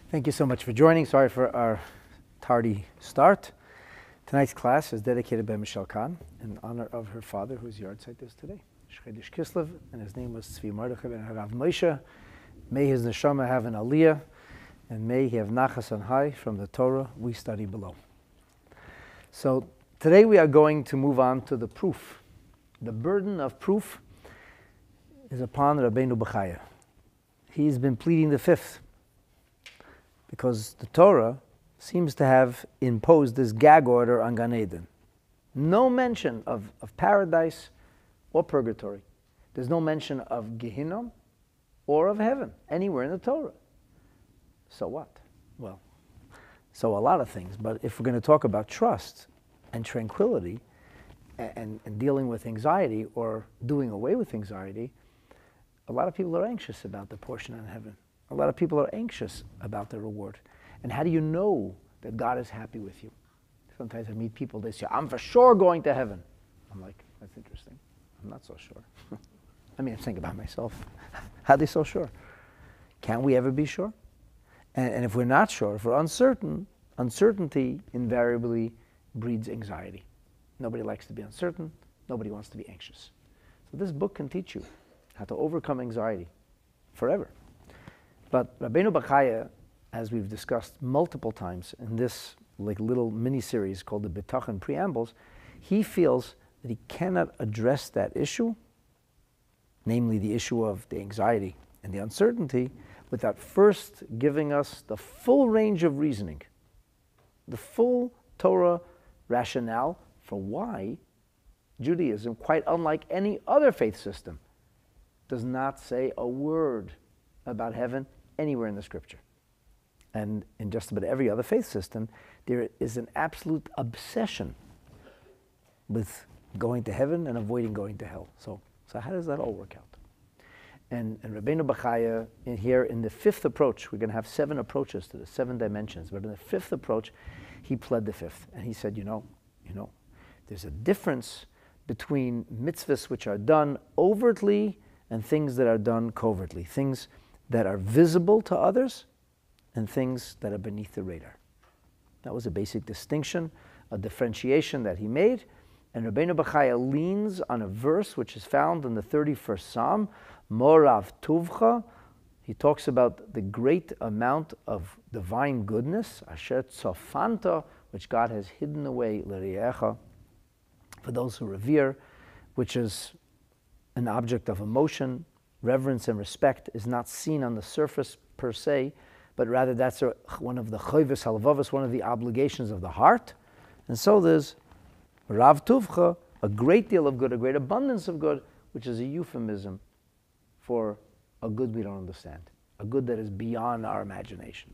Thank you so much for joining. Sorry for our tardy start. Tonight's class is dedicated by Michelle Kahn in honor of her father, whose yahrzeit is today, Shchedish Kislev, and his name was Tzvi Mordechai ben Harav Moshe. May his neshama have an aliyah, and may he have nachas on high from the Torah we study below. So today we are going to move on to the proof. The burden of proof is upon Rabbeinu Bechaya. He's been pleading the fifth, because the Torah seems to have imposed this gag order on Gan Eden. No mention of paradise or purgatory. There's no mention of Gehinnom or of heaven anywhere in the Torah. So what? Well, so a lot of things. But if we're going to talk about trust and tranquility and dealing with anxiety or doing away with anxiety, a lot of people are anxious about the portion in heaven. A lot of people are anxious about the reward. And how do you know that God is happy with you? Sometimes I meet people, they say, I'm for sure going to heaven. I'm like, that's interesting. I'm not so sure. I mean, I think about myself. How are they so sure? Can we ever be sure? And if we're not sure, if we're uncertain, uncertainty invariably breeds anxiety. Nobody likes to be uncertain. Nobody wants to be anxious. So this book can teach you how to overcome anxiety forever. But Rabbeinu Bechaya, as we've discussed multiple times in this little mini-series called the Bitachon Preambles, he feels that he cannot address that issue, namely the issue of the anxiety and the uncertainty, without first giving us the full range of reasoning, the full Torah rationale for why Judaism, quite unlike any other faith system, does not say a word about heaven anywhere in the scripture. And in just about every other faith system, there is an absolute obsession with going to heaven and avoiding going to hell. So how does that all work out? And Rabbeinu Bechaya, in the fifth approach, we're going to have 7 approaches to the 7 dimensions, but in the fifth approach, he pled the fifth. And he said, you know, there's a difference between mitzvahs which are done overtly and things that are done covertly, things that are visible to others and things that are beneath the radar. That was a basic distinction, a differentiation that he made. And Rabbeinu Bechaya leans on a verse which is found in the 31st Psalm, Morav Tuvcha. He talks about the great amount of divine goodness, Asher Tzofanta, which God has hidden away, L'Riecha, for those who revere, which is an object of emotion. Reverence and respect is not seen on the surface per se, but rather that's one of the choivos halvavos, one of the obligations of the heart. And so there's Rav Tuvcha, a great deal of good, a great abundance of good, which is a euphemism for a good we don't understand, a good that is beyond our imagination.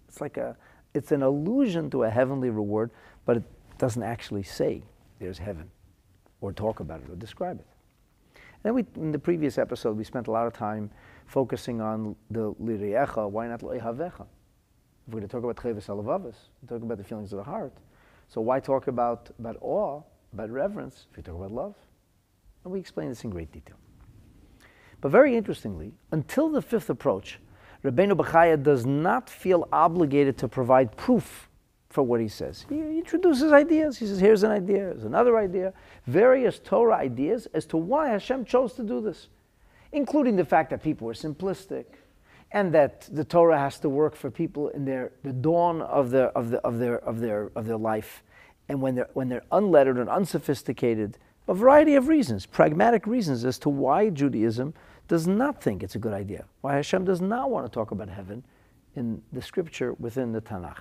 It's an allusion to a heavenly reward, but it doesn't actually say there's heaven, or talk about it, or describe it. And then in the previous episode, we spent a lot of time focusing on the L'Riecha, why not L'Ehavecha? If we're going to talk about Choivos halevavos, talk about the feelings of the heart, so why talk about awe, about reverence, if we talk about love? And we explain this in great detail. But very interestingly, until the fifth approach, Rabbeinu Bechaya does not feel obligated to provide proof for what he says. He introduces ideas. He says, here's an idea, here's another idea, various Torah ideas as to why Hashem chose to do this, including the fact that people were simplistic, and that the Torah has to work for people in the dawn of their life, and when they're unlettered and unsophisticated, a variety of reasons, pragmatic reasons as to why Judaism does not think it's a good idea, why Hashem does not want to talk about heaven in the scripture within the Tanakh.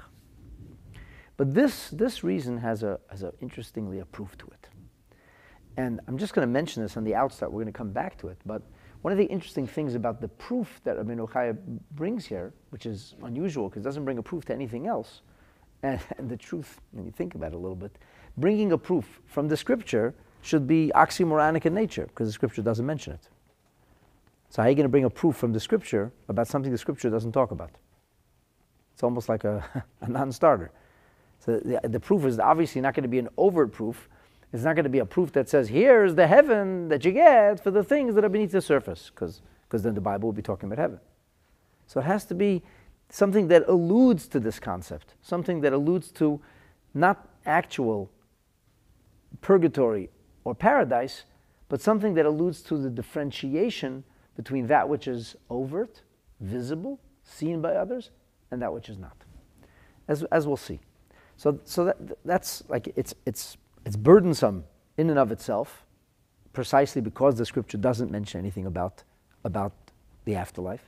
But this reason has interestingly a proof to it. And I'm just going to mention this on the outset. We're going to come back to it. But one of the interesting things about the proof that Rabbeinu Bechaya brings here, which is unusual because it doesn't bring a proof to anything else, and the truth, when you think about it a little bit, bringing a proof from the scripture should be oxymoronic in nature because the scripture doesn't mention it. So how are you going to bring a proof from the scripture about something the scripture doesn't talk about? It's almost like a non-starter. So the proof is obviously not going to be an overt proof. It's not going to be a proof that says, here's the heaven that you get for the things that are beneath the surface, because then the Bible will be talking about heaven. So it has to be something that alludes to this concept, something that alludes to not actual purgatory or paradise, but something that alludes to the differentiation between that which is overt, visible, seen by others, and that which is not, as we'll see. So that's like it's burdensome in and of itself, precisely because the scripture doesn't mention anything about the afterlife.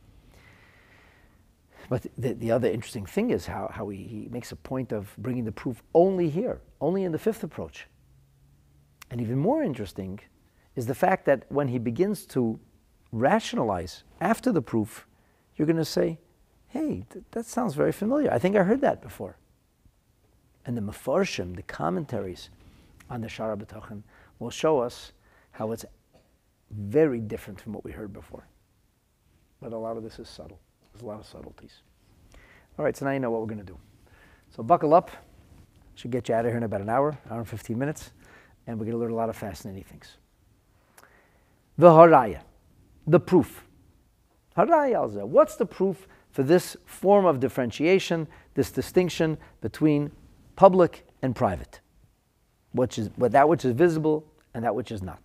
But the other interesting thing is how he makes a point of bringing the proof only here, only in the fifth approach. And even more interesting is the fact that when he begins to rationalize after the proof, you're going to say, hey, that sounds very familiar. I think I heard that before. And the Mefarshim, the commentaries on the Shara B'Tachon, will show us how it's very different from what we heard before. But a lot of this is subtle. There's a lot of subtleties. All right, so now you know what we're going to do. So buckle up. Should get you out of here in about an hour and 15 minutes. And we're going to learn a lot of fascinating things. The haraya, the proof. Haraya al zeh. What's the proof for this form of differentiation, this distinction between public and private? That which is visible and that which is not.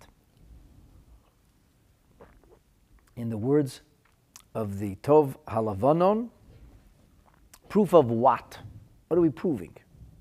In the words of the Tov Halavanon, proof of what? What are we proving?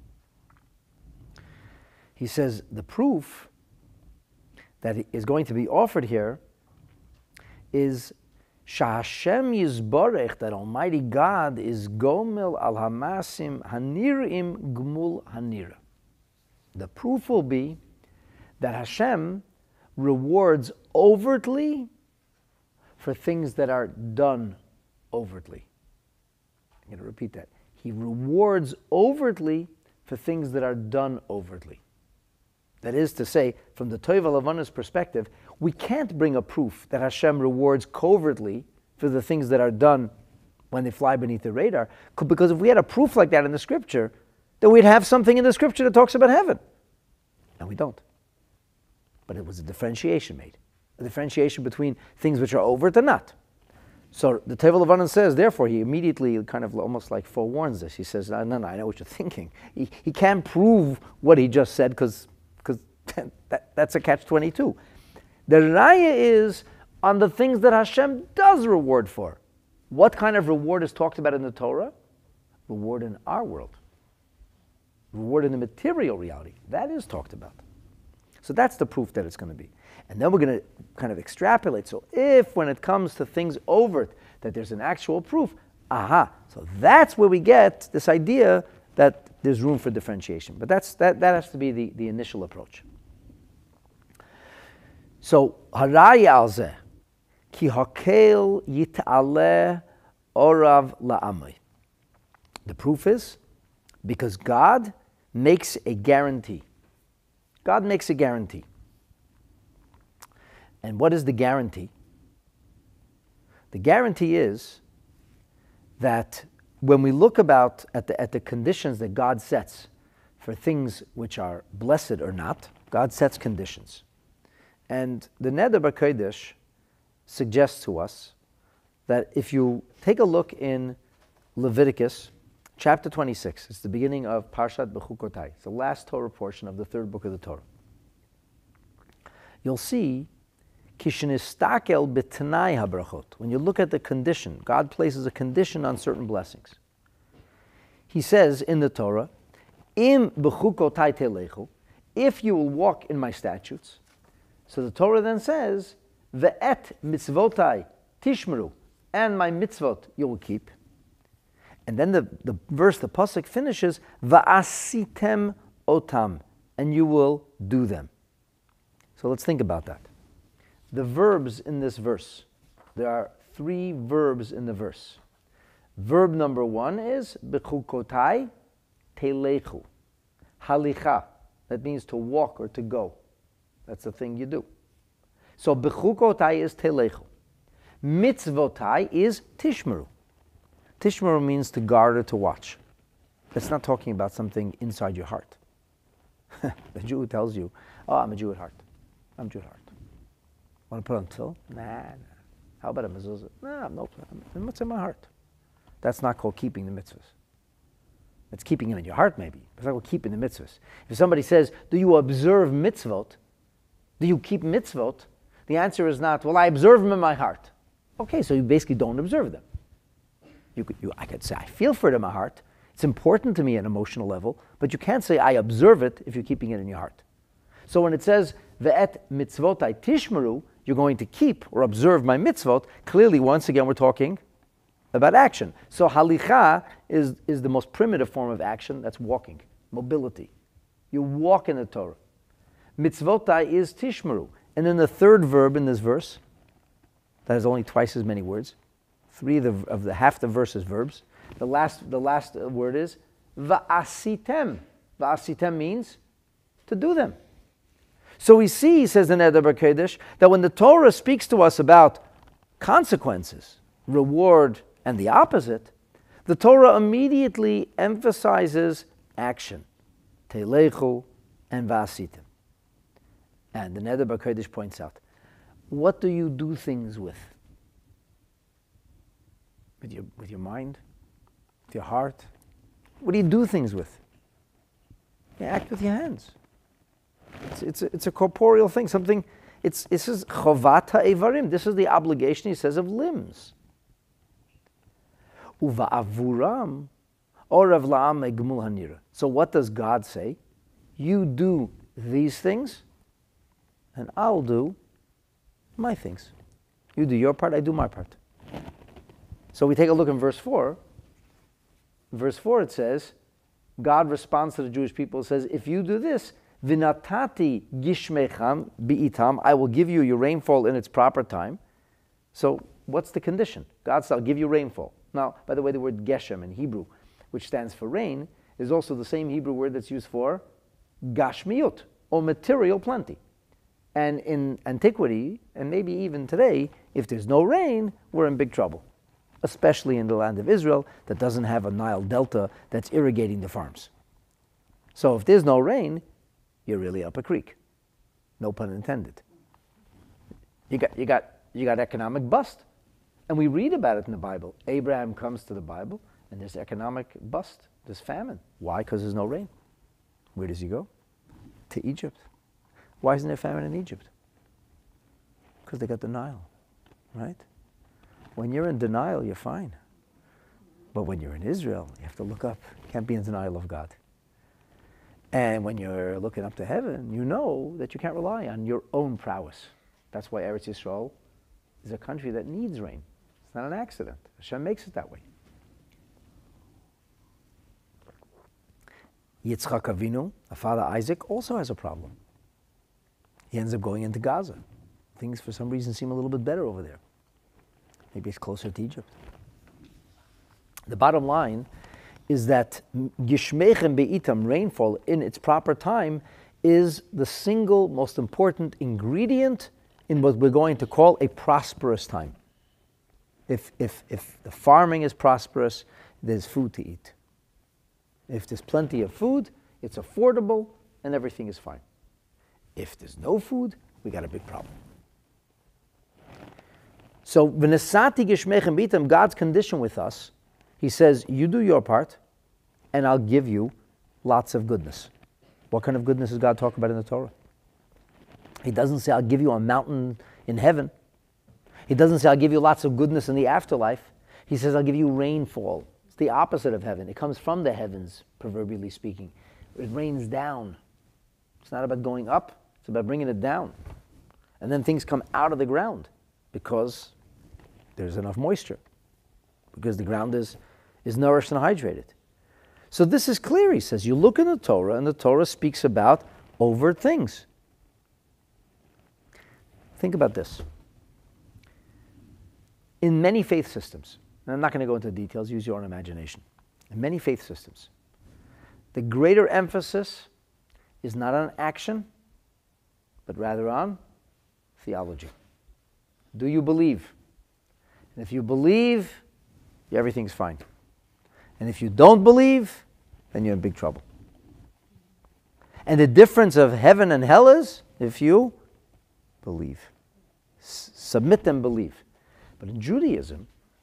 He says the proof that is going to be offered here is Sha'Hashem Yizborech, that Almighty God is Gomel al Hamasim Hanirim Gmul Hanira. The proof will be that Hashem rewards overtly for things that are done overtly. I'm going to repeat that. He rewards overtly for things that are done overtly. That is to say, from the Tov HaLevana's perspective, we can't bring a proof that Hashem rewards covertly for the things that are done when they fly beneath the radar, because if we had a proof like that in the scripture, then we'd have something in the scripture that talks about heaven. And we don't. But it was a differentiation made. A differentiation between things which are overt and not. So the Tov HaLevana says, therefore, he immediately kind of almost like forewarns this. He says, no, I know what you're thinking. He can't prove what he just said because that's a catch-22. The raya is on the things that Hashem does reward for. What kind of reward is talked about in the Torah? Reward in our world. Reward in the material reality. That is talked about. So that's the proof that it's going to be. And then we're going to kind of extrapolate. So if, when it comes to things overt, that there's an actual proof, so that's where we get this idea that there's room for differentiation. But that has to be the initial approach. So, haraya al zeh, ki hakel yit'aleh orav la'amay. The proof is, because God makes a guarantee. God makes a guarantee. And what is the guarantee? The guarantee is that when we look about at the conditions that God sets for things which are blessed or not, God sets conditions. And the Neder B'Kodesh suggests to us that if you take a look in Leviticus chapter 26, it's the beginning of Parshat Bechukotai, it's the last Torah portion of the third book of the Torah. You'll see Kishnistakel b'tnai habrachot. When you look at the condition, God places a condition on certain blessings. He says in the Torah, Im b'chukotai telechu, if you will walk in my statutes. So the Torah then says, Ve'et mitzvotai tishmeru, and my mitzvot you will keep. And then the verse, the pasuk finishes, Va'asitem otam, and you will do them. So let's think about that. The verbs in this verse, there are 3 verbs in the verse. Verb number 1 is B'chukotai telechu, halicha. That means to walk or to go. That's the thing you do. So B'chukotai is telechu. Mitzvotai is tishmeru. Tishmeru means to guard or to watch. That's not talking about something inside your heart. The Jew who tells you, oh, I'm a Jew at heart. I'm a Jew at heart. Want to put on tefillin? Nah. How about a mezuzah? Nah, no. What's in my heart? that's not called keeping the mitzvahs. It's keeping them in your heart, maybe. It's not called keeping the mitzvahs. If somebody says, do you observe mitzvot? Do you keep mitzvot? The answer is not, well, I observe them in my heart. Okay, so you basically don't observe them. I could say, I feel for it in my heart. It's important to me at an emotional level, but you can't say, I observe it if you're keeping it in your heart. So when it says, ve'et mitzvotai tishmeru, you're going to keep or observe my mitzvot, clearly, once again, we're talking about action. So halicha is the most primitive form of action. That's walking, mobility. You walk in the Torah. Mitzvotai is tishmeru. And then the third verb in this verse, that has only twice as many words. Half the verse is verbs. The last word is va'asitem. Va'asitem means to do them. So we see, says the Neder B'Kodesh, that when the Torah speaks to us about consequences, reward, and the opposite, the Torah immediately emphasizes action. Telechu and va'asitem. And the Neder B'Kodesh points out, what do you do things with? With your mind? With your heart? What do you do things with? You act with your hands. It's a corporeal thing, something, this is chovata evarim, this is the obligation, he says, of limbs. Uva'avuram orav la'am egmul hanira. So what does God say? You do these things, and I'll do my things. You do your part, I do my part. So we take a look in verse 4. In verse 4 it says, God responds to the Jewish people, says, if you do this, Vinatati gishmecham bi'itam, I will give you your rainfall in its proper time. So what's the condition? God said, I'll give you rainfall. Now, by the way, the word geshem in Hebrew, which stands for rain, is also the same Hebrew word that's used for gashmiut, or material plenty. And in antiquity, and maybe even today, if there's no rain, we're in big trouble. Especially in the land of Israel that doesn't have a Nile Delta that's irrigating the farms. So if there's no rain, you're really up a creek. No pun intended. You got economic bust. And we read about it in the Bible. Abraham comes to the Bible and there's economic bust. There's famine. Why? Because there's no rain. Where does he go? To Egypt. Why isn't there famine in Egypt? Because they got the Nile, right? When you're in denial, you're fine. But when you're in Israel, you have to look up. You can't be in denial of God. And when you're looking up to heaven, you know that you can't rely on your own prowess. That's why Eretz Yisrael is a country that needs rain. It's not an accident. Hashem makes it that way. Yitzchak Avinu, our father Isaac, also has a problem. He ends up going into Gaza. Things, for some reason, seem a little bit better over there. Maybe it's closer to Egypt. The bottom line is that gishmechem be'itam, rainfall in its proper time, is the single most important ingredient in what we're going to call a prosperous time. If the farming is prosperous, there's food to eat. If there's plenty of food, it's affordable, and everything is fine. If there's no food, we got a big problem. So, v'nesati gishmechem be'itam, God's condition with us, He says, you do your part, and I'll give you lots of goodness. What kind of goodness does God talk about in the Torah? He doesn't say, I'll give you a mountain in heaven. He doesn't say, I'll give you lots of goodness in the afterlife. He says, I'll give you rainfall. It's the opposite of heaven. It comes from the heavens, proverbially speaking. It rains down. It's not about going up. It's about bringing it down. And then things come out of the ground because there's enough moisture. Because the ground is nourished and hydrated. So this is clear, he says. You look in the Torah, and the Torah speaks about overt things. Think about this. In many faith systems, and I'm not going to go into details, use your own imagination. In many faith systems, the greater emphasis is not on action, but rather on theology. Do you believe? And if you believe, everything's fine. And if you don't believe, then you're in big trouble. And the difference of heaven and hell is if you believe. Submit and believe. But in Judaism,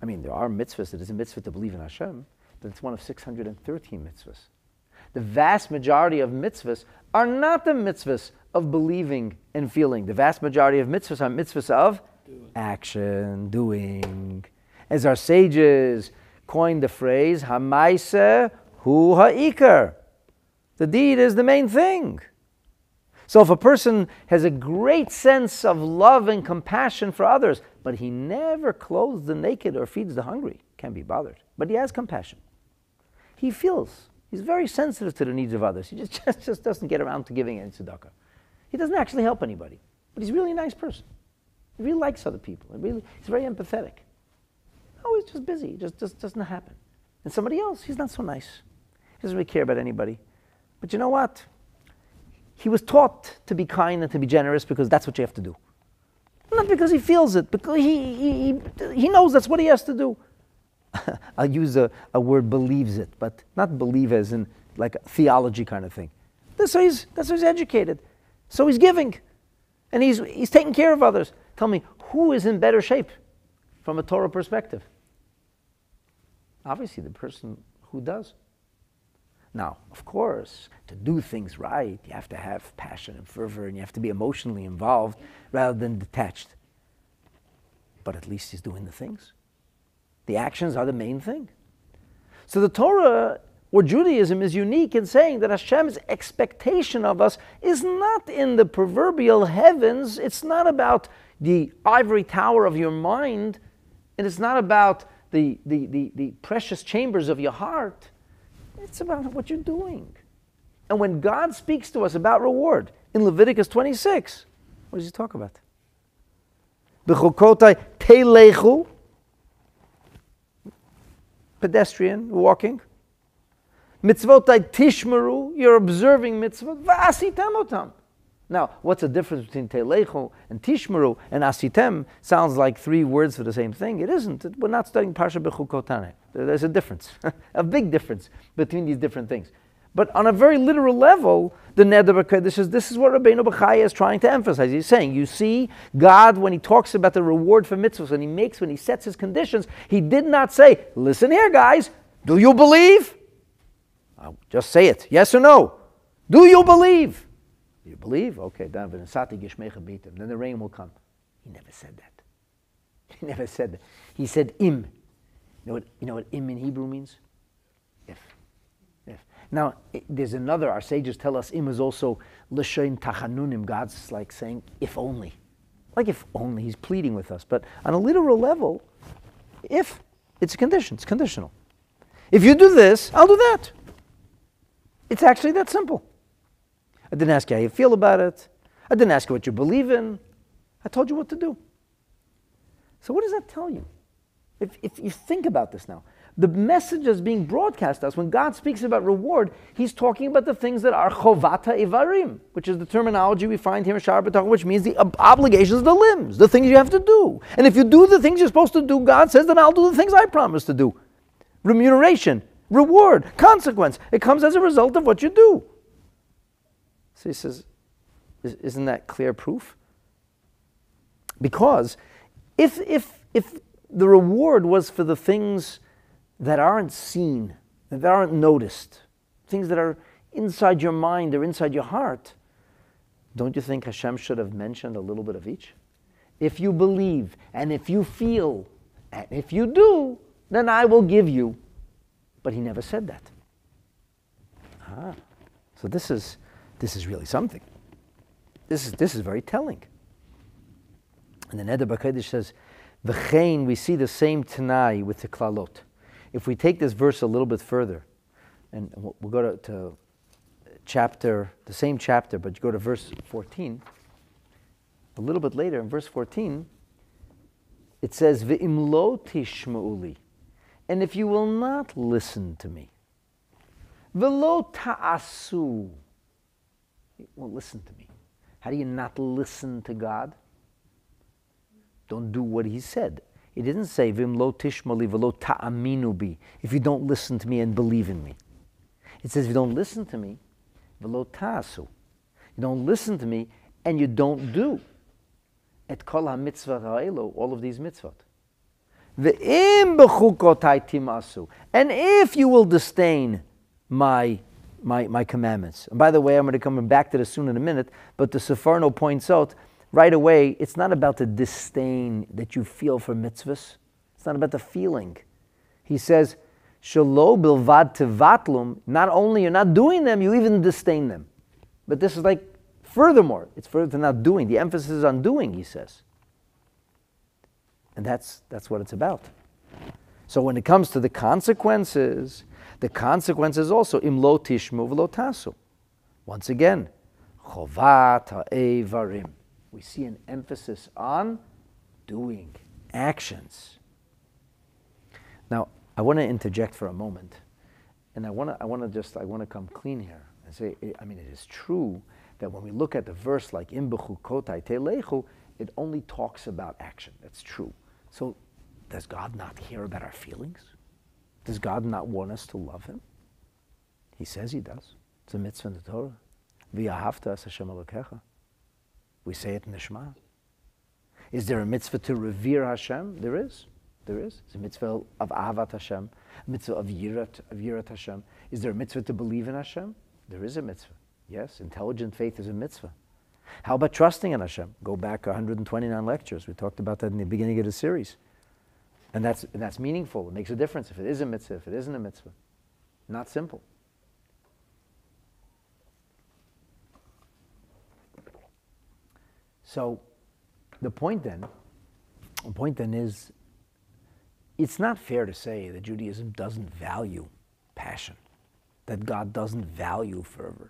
I mean, there are mitzvahs. It is a mitzvah to believe in Hashem, but it's one of 613 mitzvahs. The vast majority of mitzvahs are not the mitzvahs of believing and feeling. The vast majority of mitzvahs are mitzvahs of action, doing. As our sages coined the phrase, Hamaiseh hu ha'ikar. The deed is the main thing. So if a person has a great sense of love and compassion for others, but he never clothes the naked or feeds the hungry, can't be bothered. But he has compassion. He feels. He's very sensitive to the needs of others. He just doesn't get around to giving any tzedakah. He doesn't actually help anybody. But he's really a nice person. He really likes other people. He's very empathetic. Oh, he's just busy. It just doesn't happen. And somebody else, he's not so nice. He doesn't really care about anybody. But you know what? He was taught to be kind and to be generous because that's what you have to do. Not because he feels it, because he knows that's what he has to do. I'll use a word, believes it, but not believe as in like a theology kind of thing. That's how he's educated. So he's giving. And he's taking care of others. Tell me, who is in better shape from a Torah perspective? Obviously the person who does. Now, of course, to do things right, you have to have passion and fervor, and you have to be emotionally involved rather than detached. But at least he's doing the things. The actions are the main thing. So the Torah, or Judaism, is unique in saying that Hashem's expectation of us is not in the proverbial heavens. It's not about the ivory tower of your mind, and it's not about the precious chambers of your heart. It's about what you're doing. And when God speaks to us about reward, in Leviticus 26, what does he talk about? B'chukotai teilechu, pedestrian, walking. Mitzvotai tishmeru, you're observing mitzvot. V'asitem otam. Now, what's the difference between teilechu and tishmeru and asitem? Sounds like three words for the same thing. It isn't. We're not studying Parsha B'chukotane. There's a difference, a big difference between these different things. But on a very literal level, the Neder B'Kodesh this is what Rabbeinu Bechaya is trying to emphasize. He's saying, you see, God, when he talks about the reward for mitzvahs, and when he sets his conditions, he did not say, listen here, guys, do you believe? I'll just say it, yes or no. Do you believe? You believe? Okay, then the rain will come. He never said that. He never said that. He said im. You know what im in Hebrew means? If. Now, there's another, our sages tell us im is also l'shein tachanunim. God's like saying, if only. Like if only, he's pleading with us. But on a literal level, if, it's a condition, it's conditional. If you do this, I'll do that. It's actually that simple. I didn't ask you how you feel about it. I didn't ask you what you believe in. I told you what to do. So what does that tell you? If you think about this now, the message that's being broadcast to us, when God speaks about reward, he's talking about the things that are chovata ivarim, which is the terminology we find here in Sha'ar B'tachon, which means the obligations of the limbs, the things you have to do. And if you do the things you're supposed to do, God says, then I'll do the things I promised to do. Remuneration, reward, consequence. It comes as a result of what you do. So he says, isn't that clear proof? Because if the reward was for the things that aren't seen, that aren't noticed, things that are inside your mind or inside your heart, don't you think Hashem should have mentioned a little bit of each? If you believe, and if you feel, and if you do, then I will give you. But he never said that. So this is really something. This is very telling. And the Neder B'Kodesh says, V'chein, we see the same Tanai with the Klalot. If we take this verse a little bit further, and we'll go to chapter, the same chapter, but you go to verse 14, a little bit later in verse 14, it says, V'im lo tishma'uli, and if you will not listen to me, V'lo ta'asu, you won't listen to me. How do you not listen to God? Don't do what he said. He didn't say, Vim lo tishmali v'lo ta'aminu bi, if you don't listen to me and believe in me. It says, if you don't listen to me, v'lo ta'asu. You don't listen to me and you don't do. Et kol ha-mitzvah ha'elo, all of these mitzvot. Ve'im b'chukotai timasu. And if you will disdain my commandments. And by the way, I'm going to come back to this soon in a minute, but the Sefarno points out right away, it's not about the disdain that you feel for mitzvahs. It's not about the feeling. He says, Shelo bilvad tevatlum, not only you're not doing them, you even disdain them. But this is like, furthermore, it's further to not doing. The emphasis is on doing, he says. And that's what it's about. So when it comes to the consequences also, im lo tishmu v'lo tasu. Once again, chovat ha'evarim. We see an emphasis on doing, actions. Now, I want to interject for a moment, and I want to come clean here and say, it is true that when we look at the verse like im b'chukotai telechu, it only talks about action. That's true. So, does God not care about our feelings? Does God not want us to love Him? He says He does. It's a mitzvah in the Torah. V'yahavta es Hashem Elokecha. We say it in the Shema. Is there a mitzvah to revere Hashem? There is. There is. It's a mitzvah of Ahavat Hashem, a mitzvah of Yirat Hashem. Is there a mitzvah to believe in Hashem? There is a mitzvah. Yes, intelligent faith is a mitzvah. How about trusting in Hashem? Go back 129 lectures. We talked about that in the beginning of the series. And that's meaningful. It makes a difference if it is a mitzvah, if it isn't a mitzvah. Not simple. So the point then is, it's not fair to say that Judaism doesn't value passion, that God doesn't value fervor.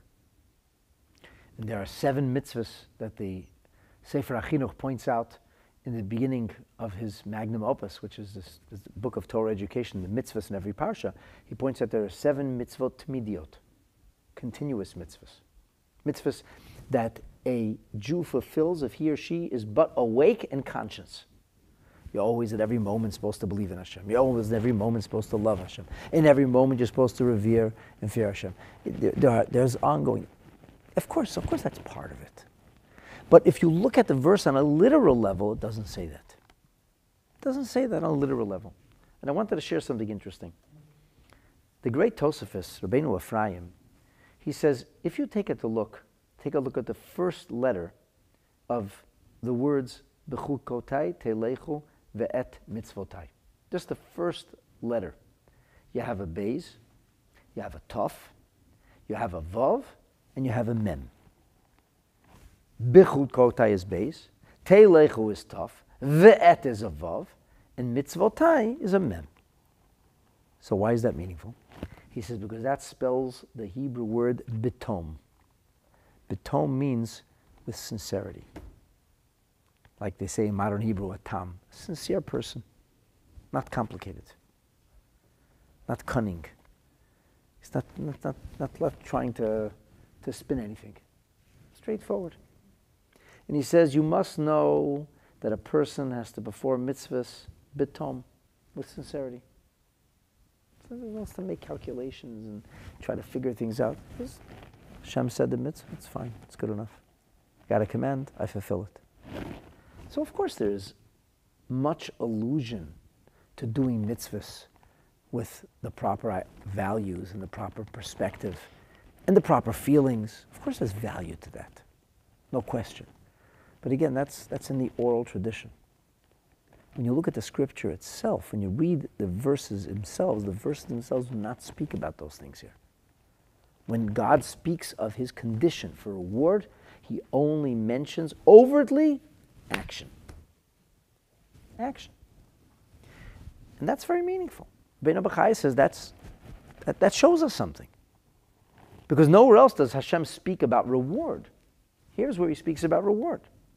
And there are 7 mitzvahs that the Sefer HaChinuch points out in the beginning of his magnum opus, which is this book of Torah education, the mitzvahs in every parsha. He points out there are 7 mitzvot tmidiot, continuous mitzvahs. Mitzvahs that a Jew fulfills if he or she is but awake and conscious. You're always at every moment supposed to believe in Hashem. You're always at every moment supposed to love Hashem. In every moment you're supposed to revere and fear Hashem. There's ongoing. Of course that's part of it. But if you look at the verse on a literal level, it doesn't say that. It doesn't say that on a literal level. And I wanted to share something interesting. The great Tosafos, Rabbeinu Ephraim, he says, if you take a look at the first letter of the words B'chukotai telechu ve'et mitzvotai. Just the first letter. You have a beis, you have a tov, you have a vav, and you have a mem. B'chukotai is beis, telechu is tov, ve'et is a vav, and mitzvotai is a mem. So why is that meaningful? He says because that spells the Hebrew word bitom. Bitom means with sincerity. Like they say in modern Hebrew, a tam, a sincere person, not complicated, not cunning. He's not trying to spin anything. Straightforward. And he says you must know that a person has to perform mitzvahs bitom, with sincerity. So he wants to make calculations and try to figure things out. Hashem said the mitzvah, it's fine, it's good enough. Got a command, I fulfill it. So of course there's much allusion to doing mitzvahs with the proper values and the proper perspective and the proper feelings. Of course there's value to that, no question. But again, that's in the oral tradition. When you look at the scripture itself, when you read the verses themselves do not speak about those things here. When God speaks of His condition for reward, He only mentions overtly action. Action. And that's very meaningful. Bein HaBachai says that shows us something. Because nowhere else does Hashem speak about reward. Here's where He speaks about reward.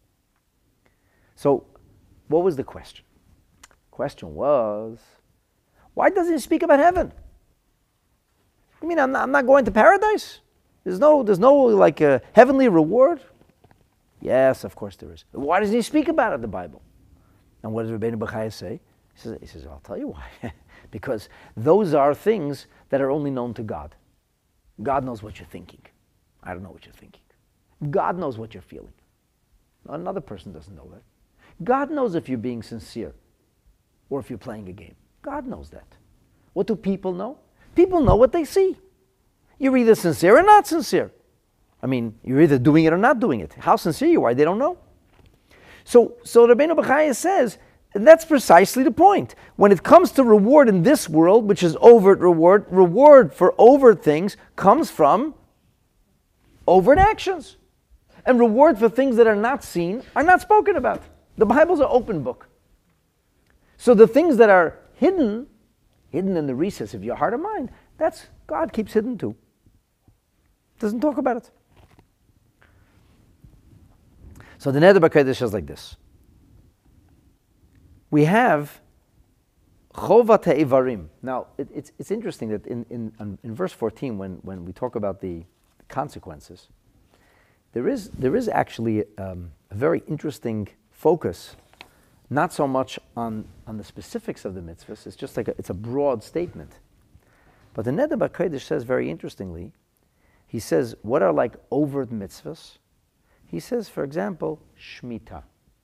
So, what was the question? The question was, why doesn't He speak about heaven? I mean, I'm not going to paradise? There's no like a heavenly reward? Yes, of course there is. Why doesn't He speak about it in the Bible? And what does Rabbeinu Bachai say? He says, I'll tell you why. Because those are things that are only known to God. God knows what you're thinking. I don't know what you're thinking. God knows what you're feeling. Another person doesn't know that. God knows if you're being sincere. or if you're playing a game. God knows that. What do people know? People know what they see. You're either sincere or not sincere. I mean, you're either doing it or not doing it. How sincere you are, they don't know. So Rabbeinu Bechaya says, and that's precisely the point. When it comes to reward in this world, which is overt reward, reward for overt things comes from overt actions. And reward for things that are not seen are not spoken about. The Bible's an open book. So the things that are hidden in the recess of your heart or mind, that's God keeps hidden too. Doesn't talk about it. So the Neder B'Kodesh is like this. We have Chovat Ha'evarim. Now, it's interesting that in verse 14, when we talk about the consequences, there is actually a very interesting focus, not so much on the specifics of the mitzvahs. It's just like it's a broad statement. But the Neder B'Kodesh says very interestingly, he says, what are like overt mitzvahs? He says, for example, Shemitah.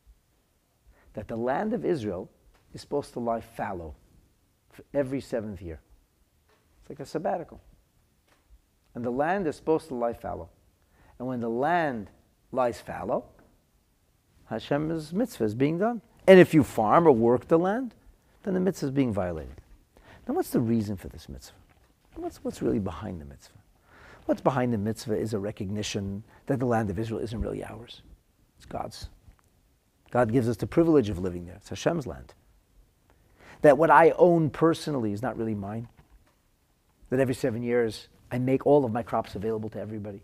That the land of Israel is supposed to lie fallow for every 7th year. It's like a sabbatical. And the land is supposed to lie fallow. And when the land lies fallow, Hashem's mitzvah is being done. And if you farm or work the land, then the mitzvah is being violated. Now what's the reason for this mitzvah? What's really behind the mitzvah? What's behind the mitzvah is a recognition that the land of Israel isn't really ours. It's God's. God gives us the privilege of living there. It's Hashem's land. That what I own personally is not really mine. That every 7 years I make all of my crops available to everybody.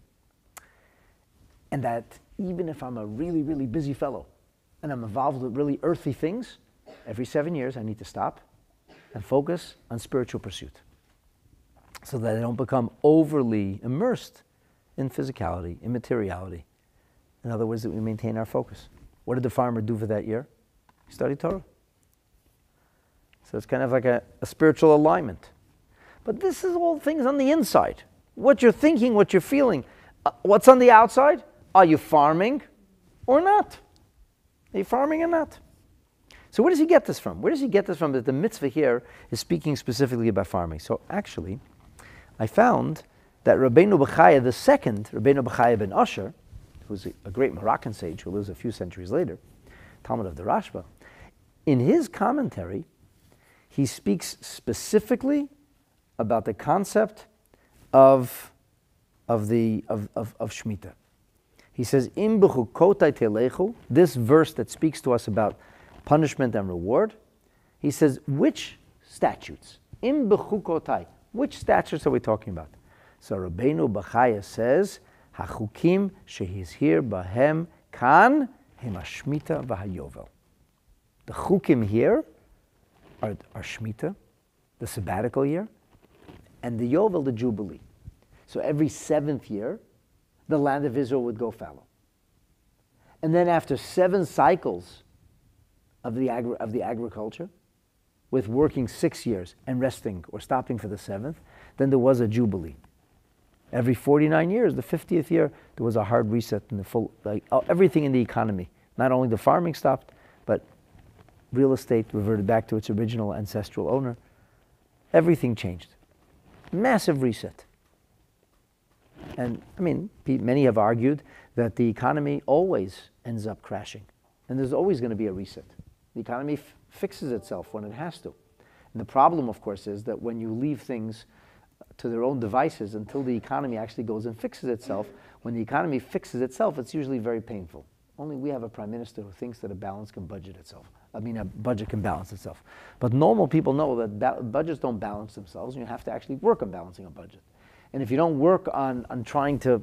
And that even if I'm a really, really busy fellow and I'm involved with really earthly things, every 7 years I need to stop and focus on spiritual pursuit so that I don't become overly immersed in physicality, in materiality. In other words, that we maintain our focus. What did the farmer do for that year? He studied Torah. So it's kind of like a spiritual alignment. But this is all things on the inside. What you're thinking, what you're feeling. What's on the outside? Are you farming or not? Are you farming or not? So where does he get this from? Where does he get this from that the mitzvah here is speaking specifically about farming? So actually, I found that Rabbeinu Bechaya II, Rabbeinu Bechaya ben Asher, who's a great Moroccan sage who lives a few centuries later, Talmud of the Rashba, in his commentary, he speaks specifically about the concept of Shemitah. He says, "Im b'chukotai telechu," this verse that speaks to us about punishment and reward. He says, which statutes? Im b'chukotai. Which statutes are we talking about? So Rabbeinu Bechaya says, "Hachukim shehizhir bahem kan hem hashmita v'hayovel." The chukim here are Shemitah, the sabbatical year, and the Yovel, the Jubilee. So every 7th year, the land of Israel would go fallow. And then after 7 cycles of the agriculture, with working 6 years and resting or stopping for the 7th, then there was a Jubilee. Every 49 years, the 50th year, there was a hard reset in the full, everything in the economy. Not only the farming stopped, but real estate reverted back to its original ancestral owner. Everything changed. Massive reset. And I mean, many have argued that the economy always ends up crashing. And there's always going to be a reset. The economy fixes itself when it has to. And the problem, of course, is that when you leave things to their own devices until the economy actually goes and fixes itself, when the economy fixes itself, it's usually very painful. Only we have a prime minister who thinks that a budget can balance itself. But normal people know that budgets don't balance themselves, and you have to actually work on balancing a budget. And if you don't work on trying to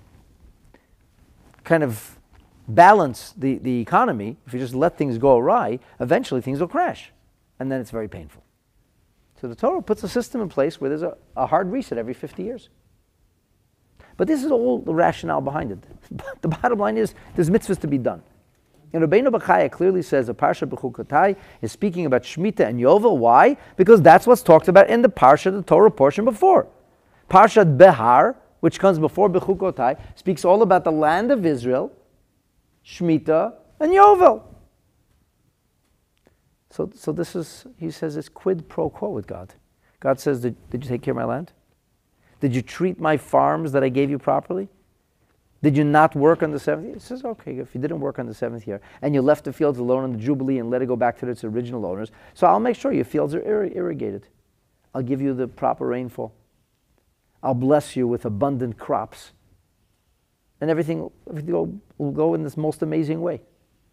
kind of balance the economy, if you just let things go awry, eventually things will crash. And then it's very painful. So the Torah puts a system in place where there's a hard reset every 50 years. But this is all the rationale behind it. The bottom line is there's mitzvahs to be done. And Rabbeinu Bechaya clearly says a Parsha B'chukotai is speaking about Shemitah and Yovel. Why? Because that's what's talked about in the Parsha, the Torah portion before. Parshat Behar, which comes before B'chukotai, speaks all about the land of Israel, Shemitah, and Yovel. So this is, he says, it's quid pro quo with God. God says, did you take care of my land? Did you treat my farms that I gave you properly? Did you not work on the seventh year? He says, okay, if you didn't work on the seventh year and you left the fields alone on the Jubilee and let it go back to its original owners, so I'll make sure your fields are irrigated. I'll give you the proper rainfall. I'll bless you with abundant crops. And everything will go in this most amazing way.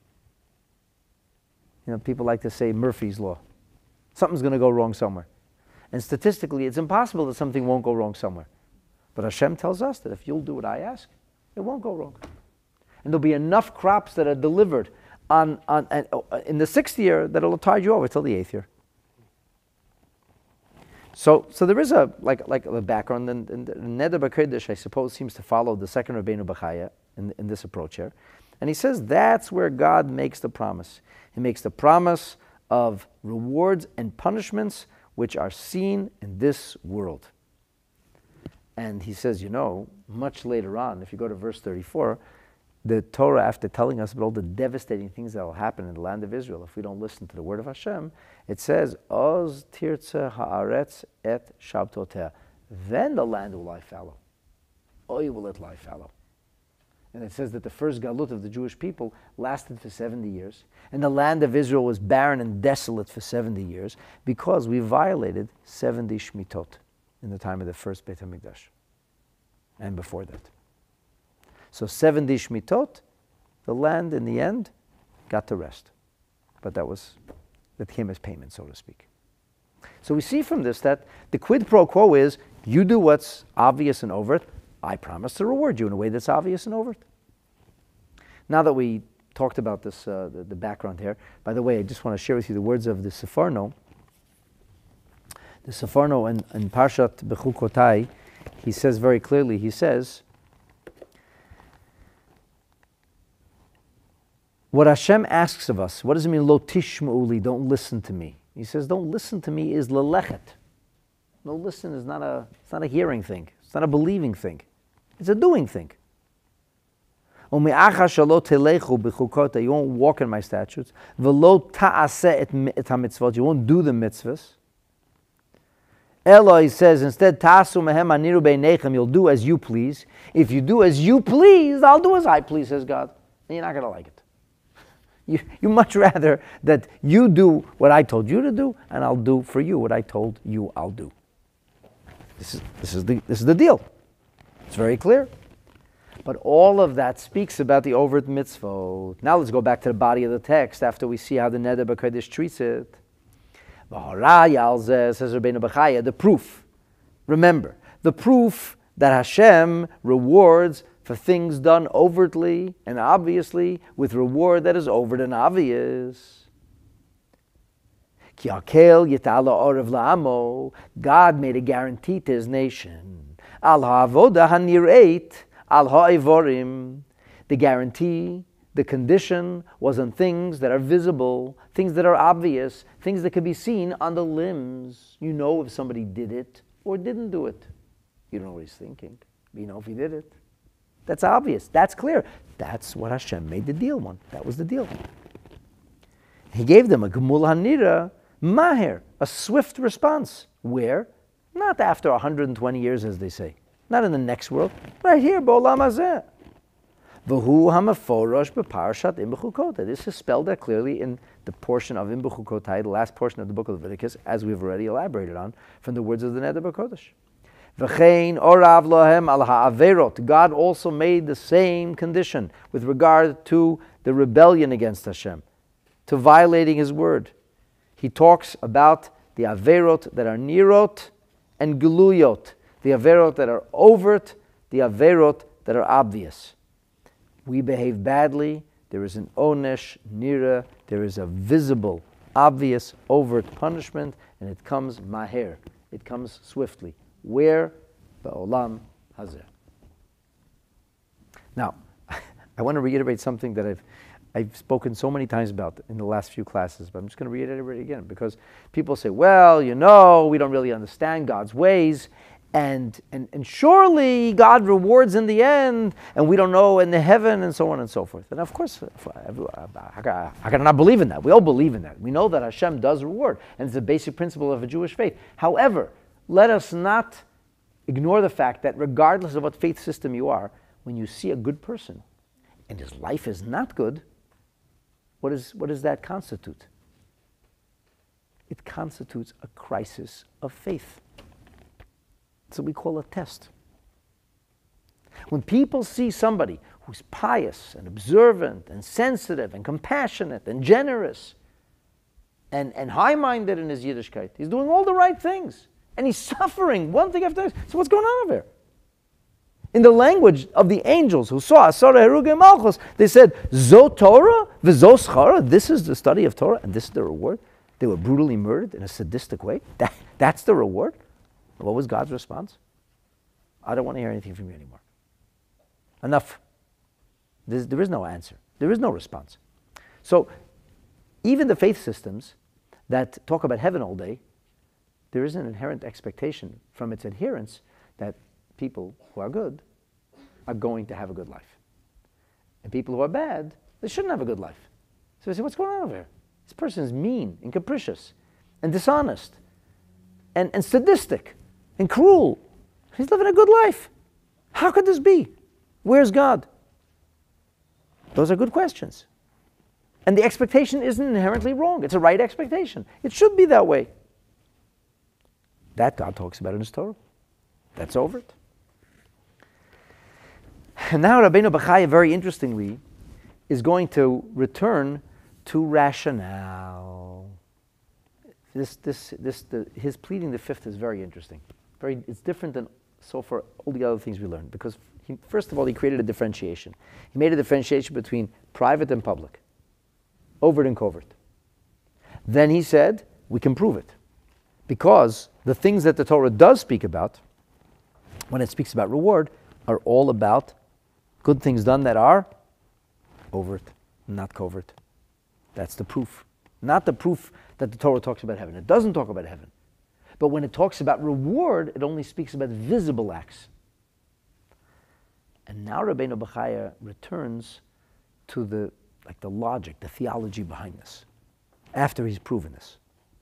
You know, people like to say Murphy's Law. Something's going to go wrong somewhere. And statistically, it's impossible that something won't go wrong somewhere. But Hashem tells us that if you'll do what I ask, it won't go wrong. And there'll be enough crops that are delivered in the 6th year that it'll tide you over till the 8th year. So there is a background, and Neder B'Kodesh, I suppose, seems to follow the second Rabbeinu Bachaya in this approach here. And he says that's where God makes the promise. He makes the promise of rewards and punishments which are seen in this world. And he says, much later on, if you go to verse 34, the Torah, after telling us about all the devastating things that will happen in the land of Israel if we don't listen to the word of Hashem, it says, Oz tirtze haaretz et shabtotea. Then the land will lie fallow. Oy will it lie fallow. And it says that the first galut of the Jewish people lasted for 70 years. And the land of Israel was barren and desolate for 70 years because we violated 70 shmitot in the time of the first Beit HaMikdash and before that. So 70 shmitot, the land in the end got to rest. But that came as payment, so to speak. So we see from this that the quid pro quo is, you do what's obvious and overt, I promise to reward you in a way that's obvious and overt. Now that we talked about this, the background here, by the way, I just want to share with you the words of the Sefarno. The Sefarno in Parshat Bechukotai, he says very clearly, he says, what Hashem asks of us, what does it mean, lo tishma'uli, don't listen to me? He says, don't listen to me is lelechet. No, listen is it's not a hearing thing. It's not a believing thing. It's a doing thing. You won't walk in my statutes. You won't do the mitzvahs. Eloi says, instead, you'll do as you please. If you do as you please, I'll do as I please, says God. And you're not going to like it. You much rather that you do what I told you to do, and I'll do for you what I told you I'll do. This is the deal. It's very clear. But all of that speaks about the overt mitzvot. Now let's go back to the body of the text after we see how the Neder B'Kodesh treats it. Says Rabbeinu Bachaya, the proof. Remember, the proof that Hashem rewards for things done overtly and obviously with reward that is overt and obvious. God made a guarantee to his nation. Al ha'avoda hanireit al ha'ivorim. The guarantee, the condition was on things that are visible, things that are obvious, things that can be seen on the limbs. You know if somebody did it or didn't do it. You don't know what he's thinking, but you know if he did it. That's obvious. That's clear. That's what Hashem made the deal on. That was the deal. He gave them a gemul hanira maher, a swift response. Where? Not after 120 years, as they say. Not in the next world. Right here, b'olam hazeh. V'hu hamaforosh b'parashat Im B'chukotai. This is spelled out clearly in the portion of Im B'chukotai, the last portion of the book of Leviticus, as we've already elaborated on, from the words of the Neder B'Kodesh. V'chein orav lohem al ha'averot. God also made the same condition with regard to the rebellion against Hashem, to violating His word. He talks about the averot that are nirot and geluyot, the averot that are overt, the averot that are obvious. We behave badly, there is an onesh, nira, there is a visible, obvious, overt punishment, and it comes maher, it comes swiftly. Where? Ba'olam hazeh. Now, I want to reiterate something that I've spoken so many times about in the last few classes, but I'm just going to reiterate it again, because people say, well, we don't really understand God's ways, And surely God rewards in the end, and we don't know in the heaven, and so on and so forth. And of course, how can I not believe in that? We all believe in that. We know that Hashem does reward, and it's a basic principle of a Jewish faith. However, let us not ignore the fact that regardless of what faith system you are, when you see a good person, and his life is not good, what does that constitute? It constitutes a crisis of faith. That's what we call a test. When people see somebody who's pious and observant and sensitive and compassionate and generous and high-minded in his Yiddishkeit, he's doing all the right things, and he's suffering one thing after another. So what's going on over there? In the language of the angels who saw Asara Herugei Malchus, they said, Zo Torah v'zo schara, this is the study of Torah, and this is the reward. They were brutally murdered in a sadistic way. That's the reward. What was God's response? I don't want to hear anything from you anymore. Enough. There is no answer. There is no response. So, even the faith systems that talk about heaven all day, there is an inherent expectation from its adherents that people who are good are going to have a good life. And people who are bad, they shouldn't have a good life. So they say, what's going on over here? This person is mean and capricious and dishonest and sadistic and cruel. He's living a good life. How could this be? Where's God? Those are good questions. And the expectation isn't inherently wrong. It's a right expectation. It should be that way. That God talks about in His Torah. That's over it. And now Rabbeinu Bechaya, very interestingly, is going to return to rationale. His pleading the fifth is very interesting. It's different than so far all the other things we learned, because first of all, he created a differentiation. He made a differentiation between private and public, overt and covert. Then he said, we can prove it, because the things that the Torah does speak about, when it speaks about reward, are all about good things done that are overt, not covert. That's the proof. Not the proof that the Torah talks about heaven. It doesn't talk about heaven. But when it talks about reward, it only speaks about visible acts. And now Rabbeinu Bechaya returns to the logic, the theology behind this, after he's proven this.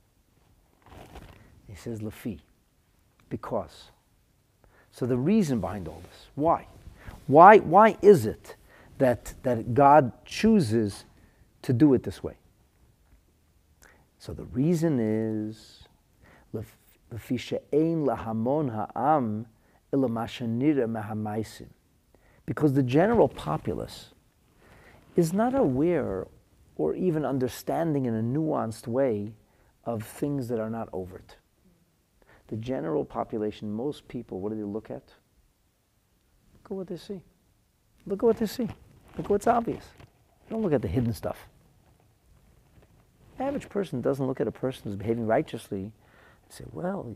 He says, Lefi, because. So the reason behind all this, why? Why is it that God chooses to do it this way? So the reason is, Lefi she'ein lahamon ha'am ela ma shenira mehamaisim. Because the general populace is not aware or even understanding in a nuanced way of things that are not overt. The general population, most people, what do they look at? Look at what they see. Look at what they see. Look at what's obvious. Don't look at the hidden stuff. The average person doesn't look at a person who's behaving righteously and say, well,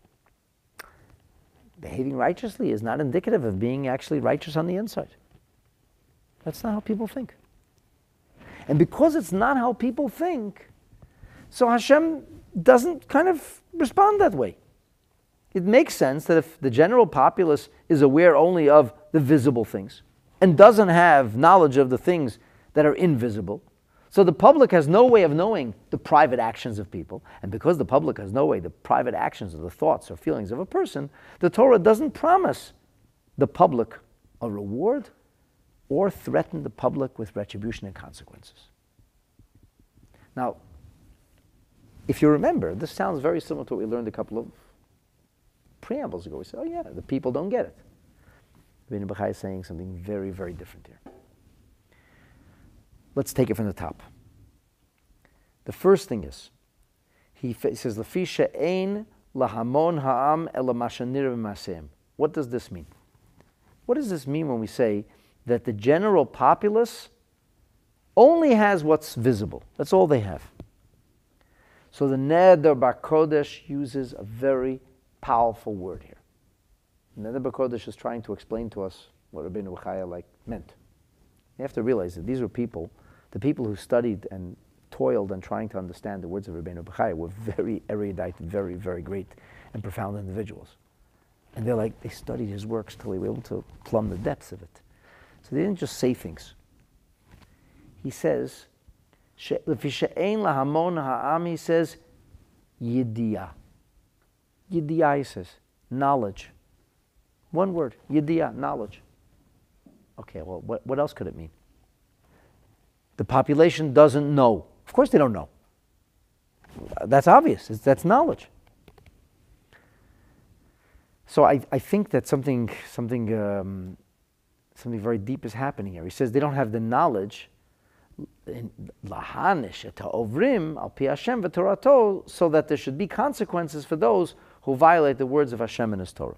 behaving righteously is not indicative of being actually righteous on the inside. That's not how people think. And because it's not how people think, so Hashem doesn't kind of respond that way. It makes sense that if the general populace is aware only of the visible things and doesn't have knowledge of the things that are invisible, so the public has no way of knowing the private actions of people, and because the public has no way the private actions or the thoughts or feelings of a person, the Torah doesn't promise the public a reward or threaten the public with retribution and consequences. Now, if you remember, this sounds very similar to what we learned a couple of preambles ago. We said, oh yeah, the people don't get it. Rabbeinu Bechaya is saying something very, very different here. Let's take it from the top. The first thing is, he says, Lefi she'ein lahamon ha'am ela ma shenira b'maseim. What does this mean? What does this mean when we say that the general populace only has what's visible? That's all they have. So the Neder BaKodesh uses a very powerful word here. Neder BaKodesh is trying to explain to us what Rabbeinu Bechaya meant. You have to realize that these were people, the people who studied and toiled and trying to understand the words of Rabbeinu Bechaya were very erudite, very, very great and profound individuals. And they studied his works till they were able to plumb the depths of it. So they didn't just say things. He says, he says, yidiyah. Yidiyah, he says, knowledge. One word, yidiyah, knowledge. Okay, well, what else could it mean? The population doesn't know. Of course they don't know. That's obvious. That's knowledge. So I think that something very deep is happening here. He says they don't have the knowledge so that there should be consequences for those who violate the words of Hashem and His Torah.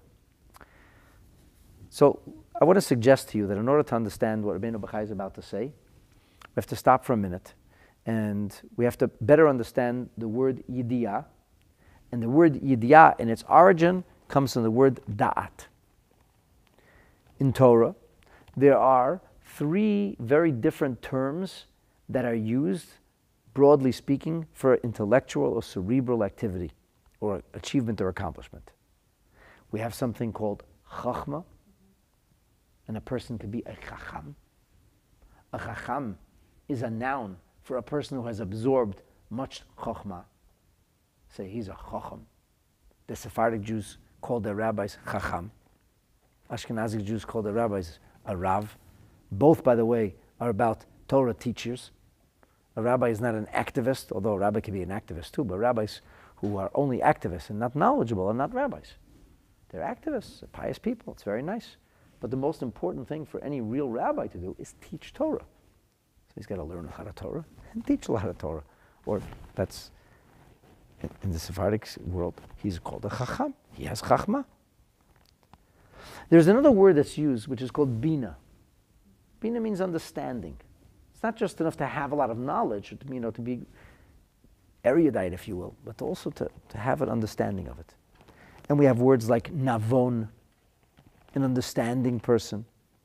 So I want to suggest to you that in order to understand what Rabbeinu Bachai is about to say, we have to stop for a minute and we have to better understand the word yidiyah. And the word yidiyah in its origin comes from the word da'at. In Torah, there are 3 very different terms that are used, broadly speaking, for intellectual or cerebral activity or achievement or accomplishment. We have something called chachma, and a person could be a chacham. A chacham is a noun for a person who has absorbed much chachma. Say he's a chacham. The Sephardic Jews call their rabbis chacham. Ashkenazi Jews call their rabbis a rav. Both, by the way, are about Torah teachers. A rabbi is not an activist, although a rabbi can be an activist too, but rabbis who are only activists and not knowledgeable are not rabbis. They're activists, they're pious people. It's very nice. But the most important thing for any real rabbi to do is teach Torah. So he's got to learn a lot of Torah and teach a lot of Torah. Or that's, in the Sephardic world, he's called a chacham. He has chachma. There's another word that's used, which is called bina. Bina means understanding. It's not just enough to have a lot of knowledge, to be erudite, if you will, but also to have an understanding of it. And we have words like navon, an understanding person.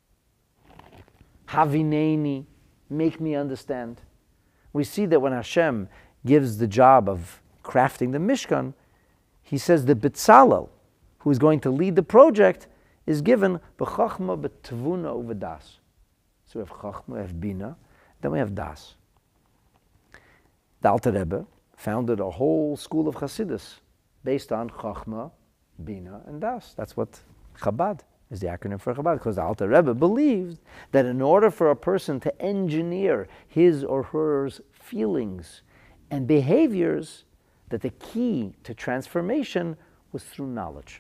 Havineni, make me understand. We see that when Hashem gives the job of crafting the Mishkan, He says the Betzalel, who is going to lead the project, is given b'chachma, b'tevuna, u'v'das. So we have chachma, we have bina, then we have das. The Alter Rebbe founded a whole school of Chassidus based on chachma, bina, and das. That's what Chabad is the acronym for Chabad, because the Alter Rebbe believed that in order for a person to engineer his or her feelings and behaviors, that the key to transformation was through knowledge.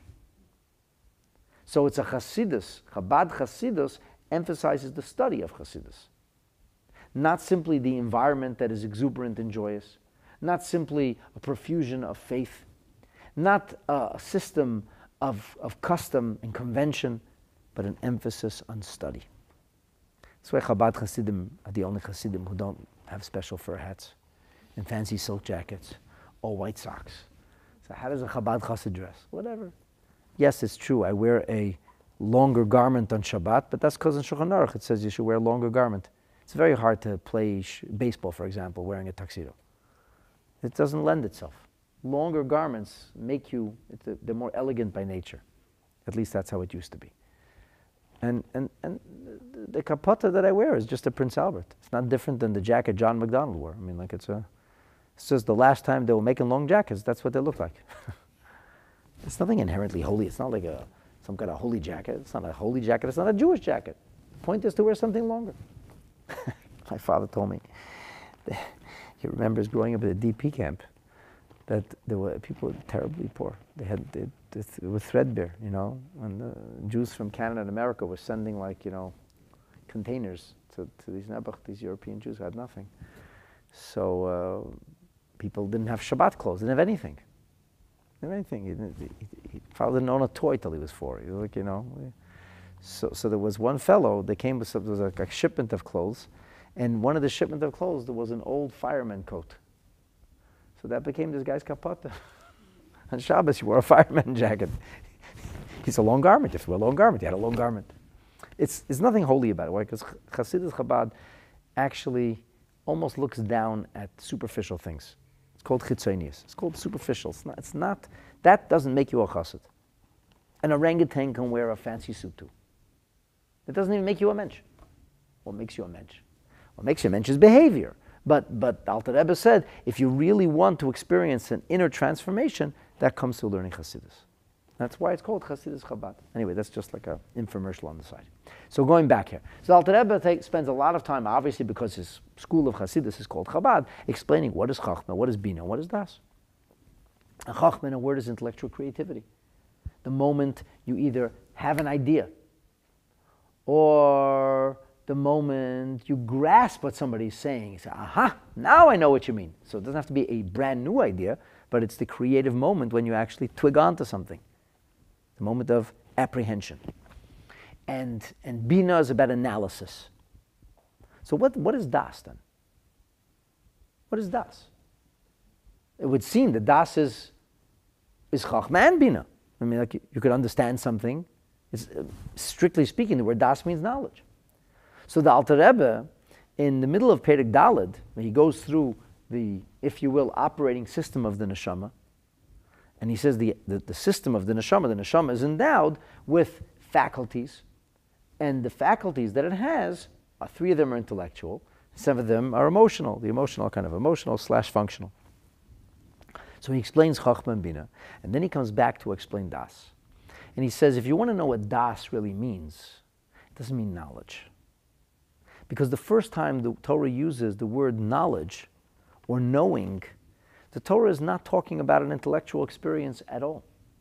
So it's a Chassidus. Chabad Chassidus emphasizes the study of Chassidus. Not simply the environment that is exuberant and joyous, not simply a profusion of faith, not a system of custom and convention, but an emphasis on study. That's why Chabad Chassidim are the only Chassidim who don't have special fur hats and fancy silk jackets or white socks. So how does a Chabad Chassid dress? Whatever. Yes, it's true, I wear a longer garment on Shabbat, but that's because in Shulchan Aruch it says you should wear a longer garment. It's very hard to play baseball, for example, wearing a tuxedo. It doesn't lend itself. Longer garments make you, they're more elegant by nature. At least that's how it used to be. And the kapota that I wear is just a Prince Albert. It's not different than the jacket John McDonald wore. It's just the last time they were making long jackets, that's what they look like. It's nothing inherently holy. It's not like some kind of holy jacket. It's not a holy jacket. It's not a Jewish jacket. The point is to wear something longer. My father told me, he remembers growing up at a DP camp, that there were people terribly poor. They were threadbare, and the Jews from Canada and America were sending containers to these Nebuch, these European Jews who had nothing. So people didn't have Shabbat clothes, didn't have anything. He father didn't own a toy till he was 4. He was So there was one fellow, there was a shipment of clothes, and one of the shipment of clothes, there was an old fireman coat. So that became this guy's kapata. On Shabbos, he wore a fireman jacket. It's a long garment. You have to wear a long garment. He had a long garment. It's nothing holy about it. Why? Because Chassidus Chabad actually almost looks down at superficial things. It's called chitzonius. It's called superficial. It's not. That doesn't make you a chassid. an orangutan can wear a fancy suit too. It doesn't even make you a mensch. What makes you a mensch? What makes you a mensch is behavior. But Alter Rebbe said, if you really want to experience an inner transformation, that comes through learning Chassidus. That's why it's called Chassidus Chabad. Anyway, that's just like an infomercial on the side. So going back here. So Alter Rebbe spends a lot of time, obviously because his school of Chassidus is called Chabad, explaining what is Chachma, what is Bina, what is Das. And Chachma, in a word, is intellectual creativity. The moment you either have an idea or the moment you grasp what somebody's saying, you say, aha, now I know what you mean. So it doesn't have to be a brand new idea, but it's the creative moment when you actually twig onto something. The moment of apprehension. And Bina is about analysis. So what is Das then? What is Das? It would seem that Das is Chachma and Bina. I mean, like you could understand something. It's, strictly speaking, the word Das means knowledge. So the Alter Rebbe, in the middle of Perek Daled, he goes through the, if you will, operating system of the neshama, and he says the system of the neshama is endowed with faculties, and the faculties that it has, three of them are intellectual, 7 of them are emotional, the emotional kind of emotional/functional. So he explains Chachma and Bina, and then he comes back to explain Das. And he says, if you want to know what Das really means, it doesn't mean knowledge. Because the first time the Torah uses the word knowledge or knowing, the Torah is not talking about an intellectual experience at all.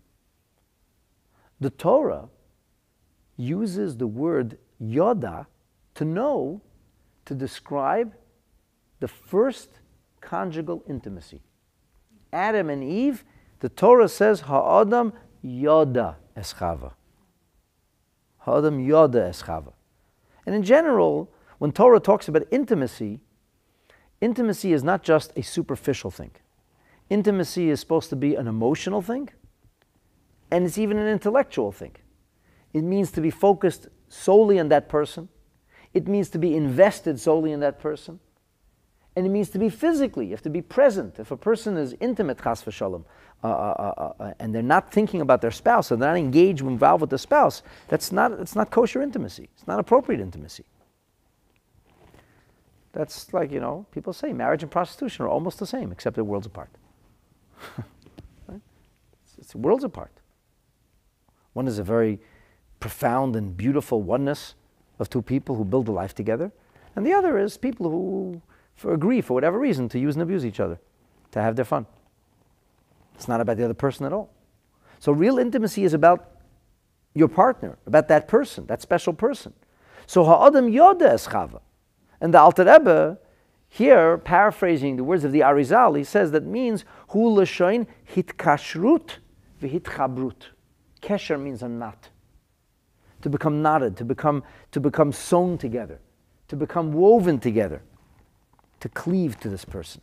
The Torah uses the word yoda, to know, to describe the first conjugal intimacy. Adam and Eve, the Torah says, ha'adam yoda eschava. Ha'adam yoda eschava. And in general, when Torah talks about intimacy, intimacy is not just a superficial thing. Intimacy is supposed to be an emotional thing, and it's even an intellectual thing. It means to be focused solely on that person. It means to be invested solely in that person. And it means to be physically, you have to be present. If a person is intimate, chas v'shalom, and they're not thinking about their spouse, or they're not engaged, involved with the spouse, it's not kosher intimacy. It's not appropriate intimacy. That's like, people say marriage and prostitution are almost the same, except they're worlds apart. Right? It's worlds apart. One is a very profound and beautiful oneness of two people who build a life together, and the other is people who agree for whatever reason to use and abuse each other, to have their fun. It's not about the other person at all. So real intimacy is about your partner, about that person, that special person. So ha'adam yoda eschava. And the Alter Rebbe, here, paraphrasing the words of the Arizal, he says that means hu l'shoin hitkashrut v'hitchabrut. Kesher means a knot. To become knotted, to become sewn together, to become woven together, to cleave to this person.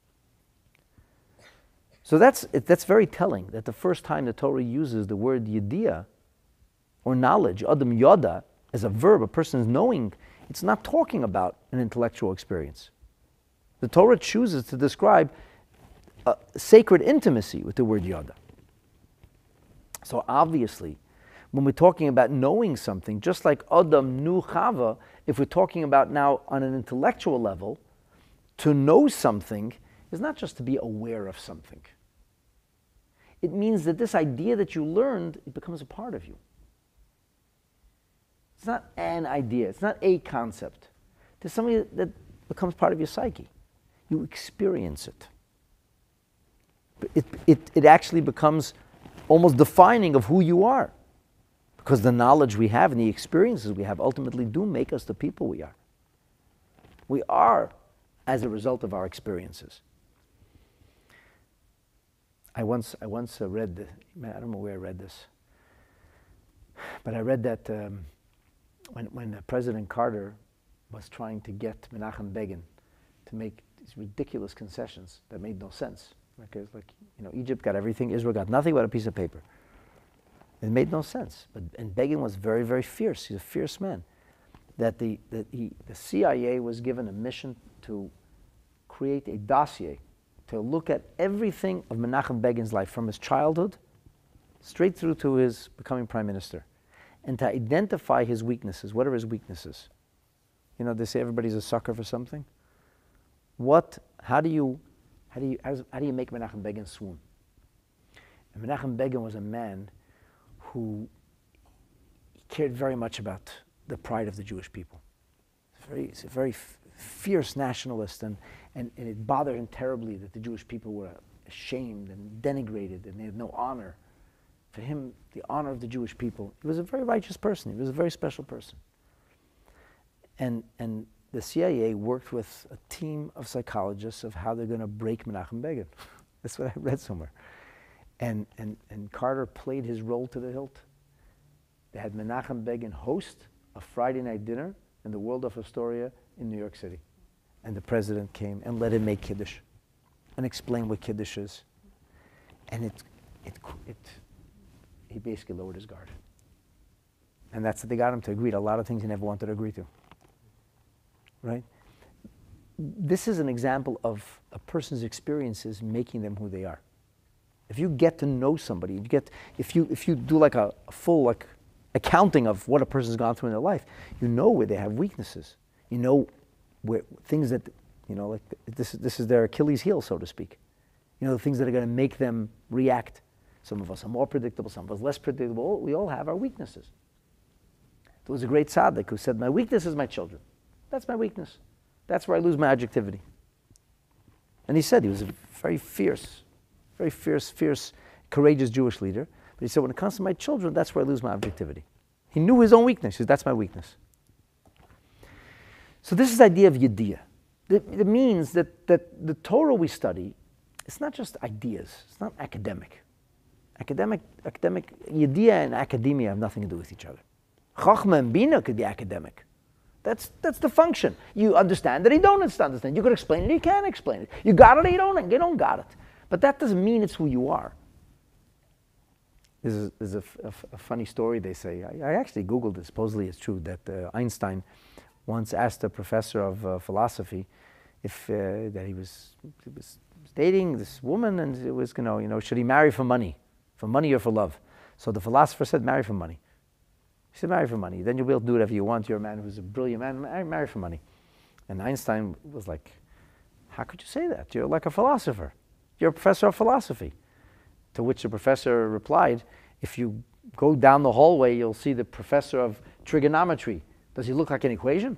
So that's very telling that the first time the Torah uses the word yediyah, or knowledge, adam yoda, as a verb, a person is knowing, it's not talking about an intellectual experience. The Torah chooses to describe a sacred intimacy with the word yoda. So obviously, when we're talking about knowing something, just like Adam knew Chava, if we're talking about now on an intellectual level, to know something is not just to be aware of something. It means that this idea that you learned, it becomes a part of you. It's not an idea, it's not a concept. There's something that becomes part of your psyche. You experience it. It actually becomes almost defining of who you are. Because the knowledge we have and the experiences we have ultimately do make us the people we are. We are as a result of our experiences. I once read, I don't know where I read this, but I read that when President Carter was trying to get Menachem Begin to make these ridiculous concessions that made no sense. Because Egypt got everything, Israel got nothing but a piece of paper. It made no sense. And Begin was very, very fierce. He's a fierce man. The CIA was given a mission to create a dossier to look at everything of Menachem Begin's life, from his childhood straight through to his becoming prime minister, and to identify his weaknesses. What are his weaknesses? You know, they say everybody's a sucker for something. How do you make Menachem Begin swoon? And Menachem Begin was a man who cared very much about the pride of the Jewish people. He's a very fierce nationalist, and it bothered him terribly that the Jewish people were ashamed and denigrated and they had no honor. For him, the honor of the Jewish people, he was a very righteous person. He was a very special person. And the CIA worked with a team of psychologists of how they're going to break Menachem Begin. That's what I read somewhere. And Carter played his role to the hilt. They had Menachem Begin host a Friday night dinner in the Waldorf Astoria in New York City. And the president came and let him make Kiddush and explain what Kiddush is. And he basically lowered his guard. And that's what they got him to agree to a lot of things he never wanted to agree to. Right? This is an example of a person's experiences making them who they are. If you get to know somebody, if you do like a full accounting of what a person's gone through in their life, you know where they have weaknesses. You know where things that, like this is their Achilles heel, so to speak. You know, the things that are going to make them react. Some of us are more predictable, some of us less predictable. We all have our weaknesses. There was a great tzaddik who said, my weakness is my children. That's my weakness. That's where I lose my objectivity. And he said he was a very fierce, courageous Jewish leader. But he said, when it comes to my children, that's where I lose my objectivity. He knew his own weakness. He said, that's my weakness. So this is the idea of Yediyah. It means that the Torah we study, it's not just ideas. It's not academic. Academic Yediyah and academia have nothing to do with each other. Chochmah and Bina could be academic. That's the function. You understand it, you don't understand. You could explain it, you can't explain it. You got it, or you don't got it. But that doesn't mean it's who you are. There's a funny story, they say. I actually Googled it. Supposedly it's true that Einstein once asked a professor of philosophy if that he was dating this woman, and it was, should he marry for money or for love? So the philosopher said, marry for money. He said, marry for money. Then you'll be able to do whatever you want. You're a man who's a brilliant man. Marry for money. And Einstein was like, how could you say that? You're like a philosopher. You're a professor of philosophy. To which the professor replied, if you go down the hallway, you'll see the professor of trigonometry. Does he look like an equation?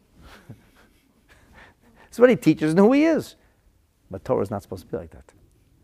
That's what he teaches and who he is. But Torah is not supposed to be like that.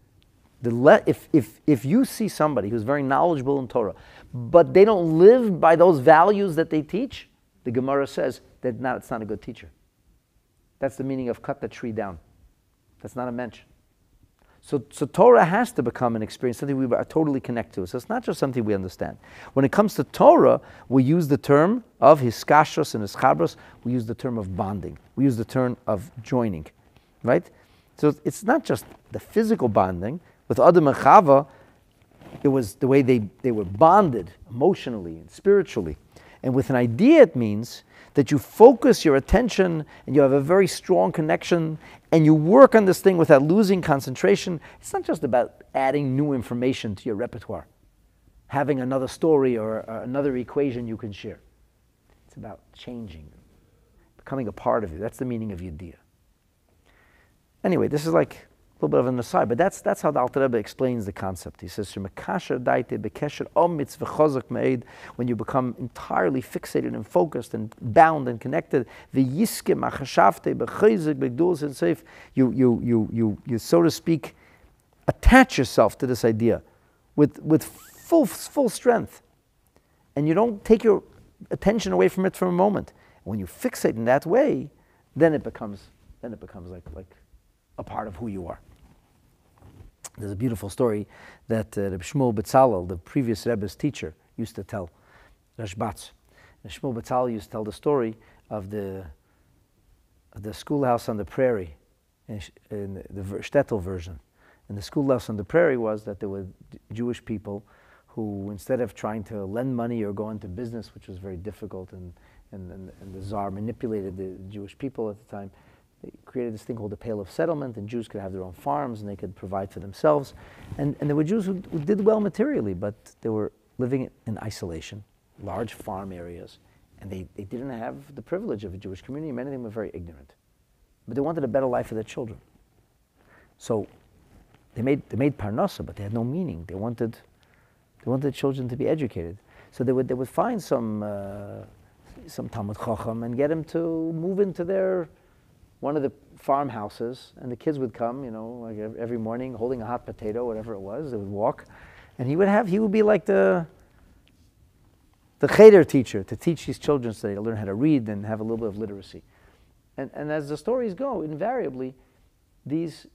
If you see somebody who's very knowledgeable in Torah, but they don't live by those values that they teach, the Gemara says that it's not a good teacher. That's the meaning of cut the tree down. That's not a mensch. So Torah has to become an experience, something we are totally connect to. So it's not just something we understand. When it comes to Torah, we use the term of hiskashros and hischabros. We use the term of bonding. We use the term of joining, right? So it's not just the physical bonding. With Adam and Chava, it was the way they were bonded emotionally and spiritually. And with an idea, it means that you focus your attention and you have a very strong connection and you work on this thing without losing concentration. It's not just about adding new information to your repertoire, having another story or another equation you can share. It's about changing, becoming a part of you. That's the meaning of Yediyah. Anyway, this is like a little bit of an aside, but that's how the Alter Rebbe explains the concept. He says, when you become entirely fixated and focused and bound and connected, you so to speak, attach yourself to this idea with full strength. And you don't take your attention away from it for a moment. When you fixate in that way, then it becomes like a part of who you are. There's a beautiful story that Reb Shmuel Betzalel, the previous Rebbe's teacher, used to tell, Rashbatz. And Shmuel Betzalel used to tell the story of the schoolhouse on the prairie, in the Shtetl version. And the schoolhouse on the prairie was that there were Jewish people who, instead of trying to lend money or go into business, which was very difficult, and the Tsar manipulated the Jewish people at the time, They created this thing called the Pale of Settlement, and Jews could have their own farms and they could provide for themselves. And there were Jews who did well materially, but they were living in isolation, large farm areas, and they didn't have the privilege of a Jewish community. Many of them were very ignorant. But they wanted a better life for their children. So they made parnasa, but they had no meaning. They wanted the children to be educated. So they would find some Talmud Chacham and get him to move into one of the farmhouses, and the kids would come, like every morning, holding a hot potato, whatever it was. They would walk, and he would be like the cheder teacher to teach these children so they learn how to read and have a little bit of literacy. And as the stories go, invariably, these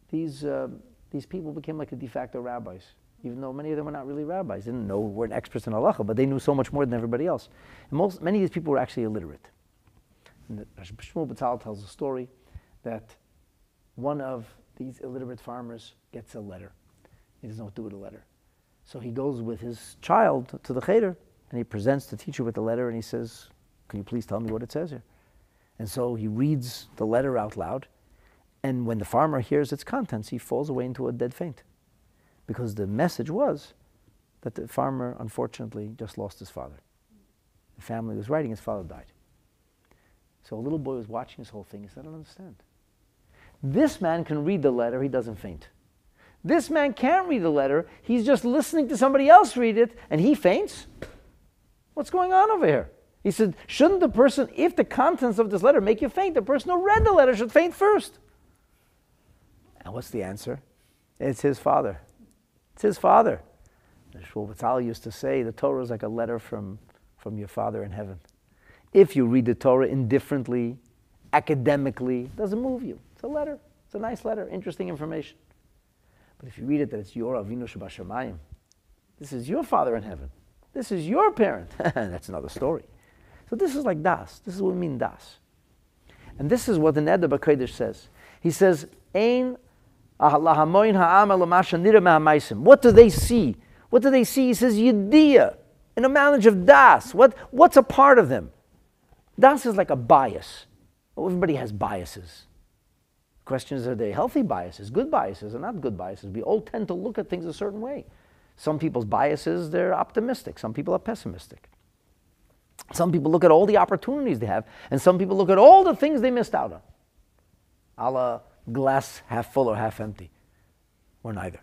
people became like the de facto rabbis, even though many of them were not really rabbis. They weren't experts in halacha, but they knew so much more than everybody else. And many of these people were actually illiterate. And Shmuel Betzalel tells a story that one of these illiterate farmers gets a letter. He doesn't know what to do with a letter. So he goes with his child to the cheder, and he presents the teacher with the letter, and he says, "Can you please tell me what it says here?" And so he reads the letter out loud, and when the farmer hears its contents, he falls away into a dead faint. Because the message was that the farmer, unfortunately, just lost his father. The family was writing, his father died. So a little boy was watching this whole thing. He said, "I don't understand. This man can read the letter, he doesn't faint. This man can't read the letter, he's just listening to somebody else read it, and he faints? What's going on over here?" He said, "Shouldn't the person, if the contents of this letter make you faint, the person who read the letter should faint first?" And what's the answer? It's his father. It's his father. Shmuel Betzalel used to say, the Torah is like a letter from your Father in heaven. If you read the Torah indifferently, academically, it doesn't move you. It's a letter. It's a nice letter, interesting information. But if you read it that it's your Avinu Shebashamayim, this is your Father in heaven. This is your parent. That's another story. So this is like das. This is what we mean das. And this is what the Neder B'Kodesh says. He says, Ein lahamoin ha'am elamasha nira ma'amaisim. What do they see? What do they see? He says, Yediyah, in a knowledge of das. What's a part of them? Das is like a bias. Well, everybody has biases. The question is, are they healthy biases, good biases, or not good biases? We all tend to look at things a certain way. Some people's biases, they're optimistic. Some people are pessimistic. Some people look at all the opportunities they have, and some people look at all the things they missed out on. A la glass half full or half empty, or neither.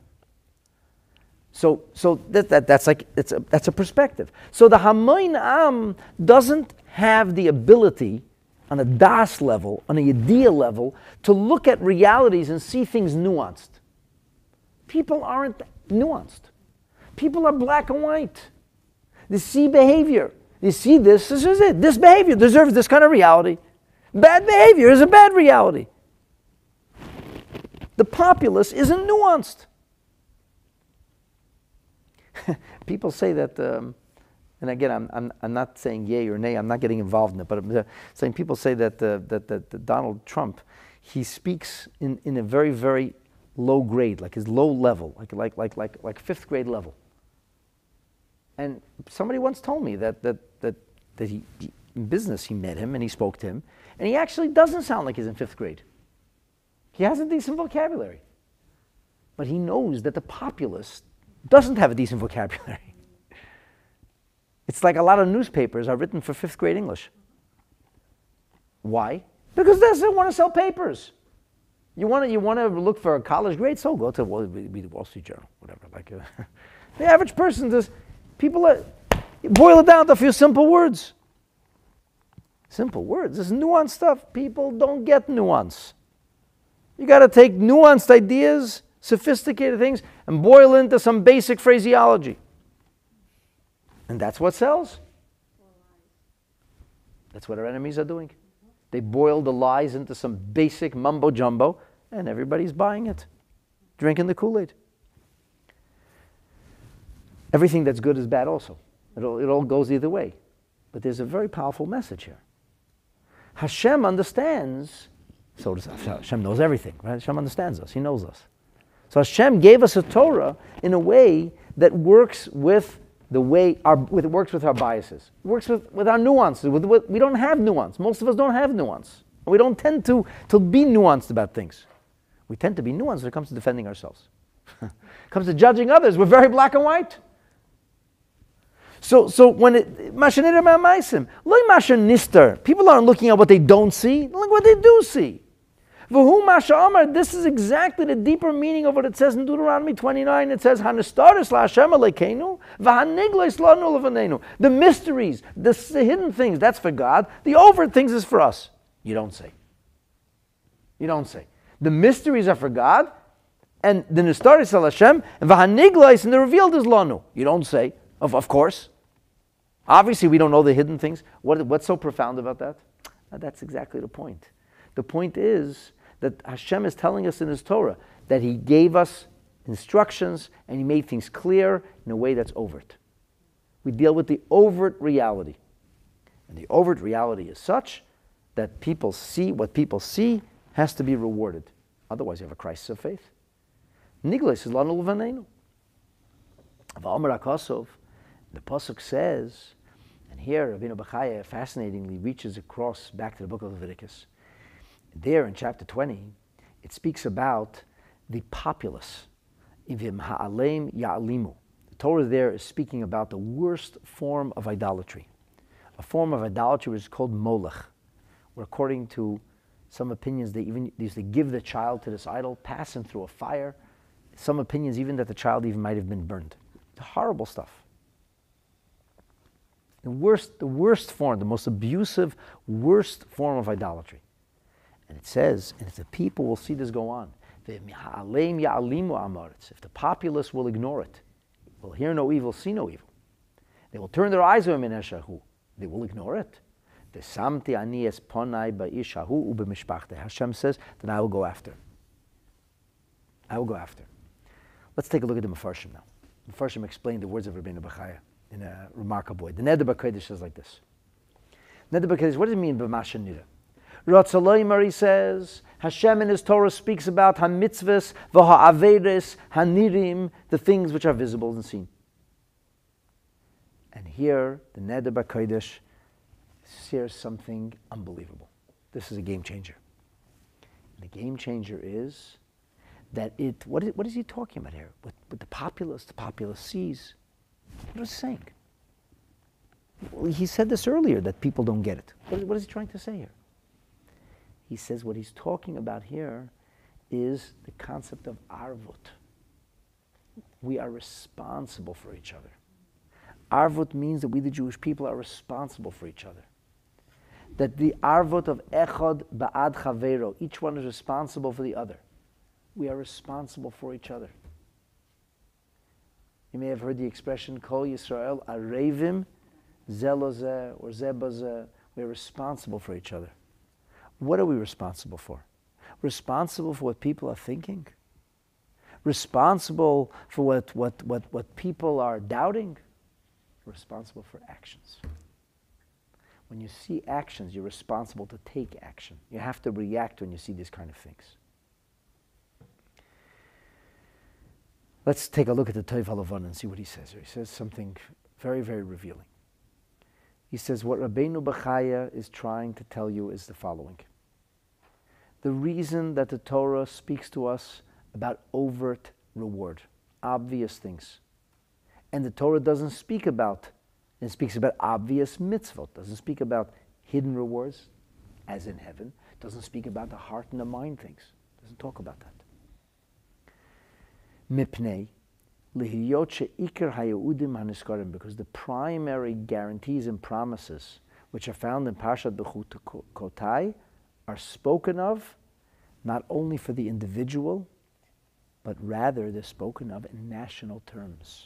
So that's a perspective. So the Hamoin Am doesn't have the ability on a das level, on a Yediyah level, to look at realities and see things nuanced. People aren't nuanced. People are black and white. They see behavior. They see this is it. This behavior deserves this kind of reality. Bad behavior is a bad reality. The populace isn't nuanced. People say that, and again, I'm not saying yay or nay. I'm not getting involved in it. But I'm saying people say that Donald Trump, he speaks in a very, very low grade, like his low level, like fifth grade level. And somebody once told me that he in business he met him and he spoke to him, and he actually doesn't sound like he's in fifth grade. He has a decent vocabulary, but he knows that the populace doesn't have a decent vocabulary. It's like a lot of newspapers are written for fifth grade English. Why? Because they want to sell papers. You want to look for a college grade, so go to the Wall Street Journal, whatever. The average person does. Boil it down to a few simple words. Simple words. This is nuanced stuff. People don't get nuance. You got to take nuanced ideas, sophisticated things, and boil into some basic phraseology. And that's what sells. That's what our enemies are doing. They boil the lies into some basic mumbo jumbo, and everybody's buying it, drinking the Kool-Aid. Everything that's good is bad also. It all goes either way. But there's a very powerful message here. Hashem understands, so Hashem knows everything, right? Hashem understands us, He knows us. So Hashem gave us a Torah in a way that works with works with our biases, works with our nuances. We don't have nuance. Most of us don't have nuance. We don't tend to be nuanced about things. We tend to be nuanced when it comes to defending ourselves. When it comes to judging others, we're very black and white. So when people aren't looking at what they don't see, look at what they do see. This is exactly the deeper meaning of what it says in Deuteronomy 29. It says, the mysteries, the hidden things, that's for God. The overt things is for us. You don't say. You don't say. The mysteries are for God, and the Nistaris al Hashem, and v'haniglois, and the revealed is lanu. You don't say, of course. Obviously, we don't know the hidden things. What's so profound about that? That's exactly the point. The point is that Hashem is telling us in His Torah that He gave us instructions and He made things clear in a way that's overt. We deal with the overt reality. And the overt reality is such that people see, what people see has to be rewarded. Otherwise, you have a crisis of faith. Nigles is lanu levaneinu. V'omer HaKosov, the Pasuk says, and here Rabbeinu Bechaya fascinatingly reaches across back to the book of Leviticus. There in chapter 20, it speaks about the populace. Ivim ha'alem ya'alimu. The Torah there is speaking about the worst form of idolatry. A form of idolatry which is called molech, where according to some opinions they used to give the child to this idol, pass him through a fire. Some opinions even that the child even might have been burned. It's horrible stuff. The worst form, the most abusive, worst form of idolatry. And it says, and if the people will see this go on, if the populace will ignore it, will hear no evil, see no evil. They will turn their eyes on him. They will ignore it. Hashem says, then I will go after. I will go after. Let's take a look at the Mefarshim now. The Mefarshim explained the words of Rabbeinu Bechaya in a remarkable way. The Neder B'Kodesh says like this. Neder B'Kodesh, what does it mean b'masha nira? Ratzaloi he says, Hashem in His Torah speaks about ha-mitzvahs, v'ha-averes, ha-nirim, the things which are visible and seen. And here, the Neder B'Kodesh shares something unbelievable. This is a game changer. And the game changer is that what is he talking about here? With the populace sees. What is he saying? Well, he said this earlier, that people don't get it. What is he trying to say here? He says what he's talking about here is the concept of arvut. We are responsible for each other. Arvut means that we, the Jewish people, are responsible for each other. That the arvut of echad ba'ad chavero, each one is responsible for the other. We are responsible for each other. You may have heard the expression, Kol Yisrael arevim zelozeh or zebazeh. We are responsible for each other. What are we responsible for? Responsible for what people are thinking? Responsible for what people are doubting? Responsible for actions. When you see actions, you're responsible to take action. You have to react when you see these kind of things. Let's take a look at the Toiv HaLevon and see what he says here. He says something very, very revealing. He says what Rabbeinu Bechaya is trying to tell you is the following. The reason that the Torah speaks to us about overt reward, obvious things, and the Torah doesn't speak about, it speaks about obvious mitzvot, doesn't speak about hidden rewards, as in heaven, doesn't speak about the heart and the mind things, doesn't talk about that. Mipnei, lihiyot she'ikar hayeudim haniskarim, because the primary guarantees and promises which are found in Parshat Bechukotai are spoken of not only for the individual, but rather they're spoken of in national terms.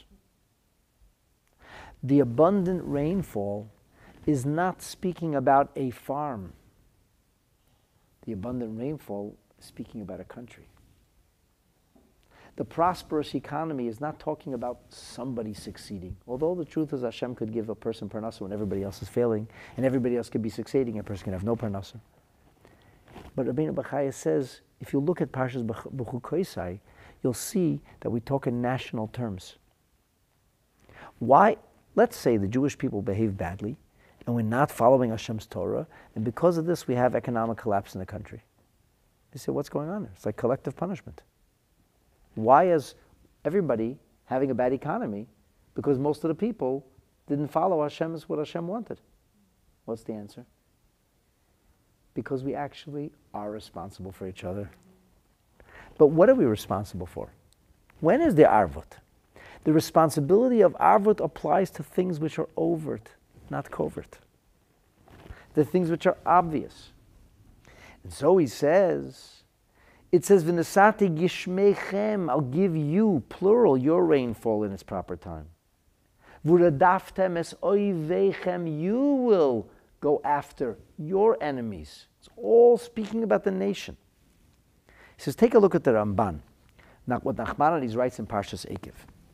The abundant rainfall is not speaking about a farm. The abundant rainfall is speaking about a country. The prosperous economy is not talking about somebody succeeding. Although the truth is Hashem could give a person parnasa when everybody else is failing, and everybody else could be succeeding, a person can have no parnasa. But Rabbeinu Bechaya says, if you look at Parshas Bechukotai, you'll see that we talk in national terms. Why? Let's say the Jewish people behave badly, and we're not following Hashem's Torah, and because of this we have economic collapse in the country. You say, what's going on there? It's like collective punishment. Why is everybody having a bad economy? Because most of the people didn't follow what Hashem wanted. What's the answer? Because we actually are responsible for each other. But what are we responsible for? When is the arvut? The responsibility of arvut applies to things which are overt, not covert. The things which are obvious. And so he says, V'nesati gishmechem, I'll give you, plural, your rainfall in its proper time. V'radaftem es oivechem, you will go after your enemies. It's all speaking about the nation. He says, take a look at the Ramban. Now, what Nachmanides writes in Parshas Eikev.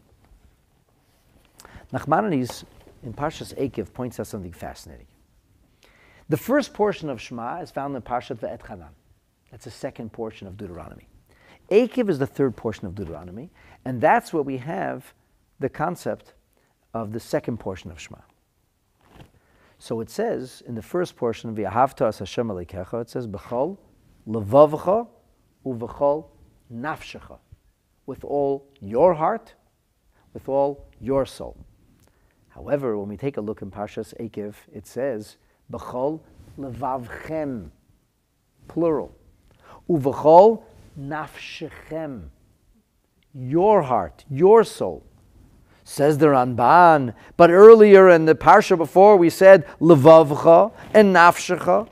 Nachmanides in Parshas Eikev points out something fascinating. The first portion of Shema is found in Parshat Ve'etchanan. That's the second portion of Deuteronomy. Eikev is the third portion of Deuteronomy, and that's where we have the concept of the second portion of Shema. So it says in the first portion, V'ahavta as Hashem Elokecha, it says, B'chol levavcha u'v'chol nafshecha, with all your heart, with all your soul. However, when we take a look in Parshas Eikev, it says, B'chol levavchem, plural. Uv'chol nafshechem, your heart, your soul. Says the Ramban, but earlier in the Parsha before we said, levavcha and nafshecha.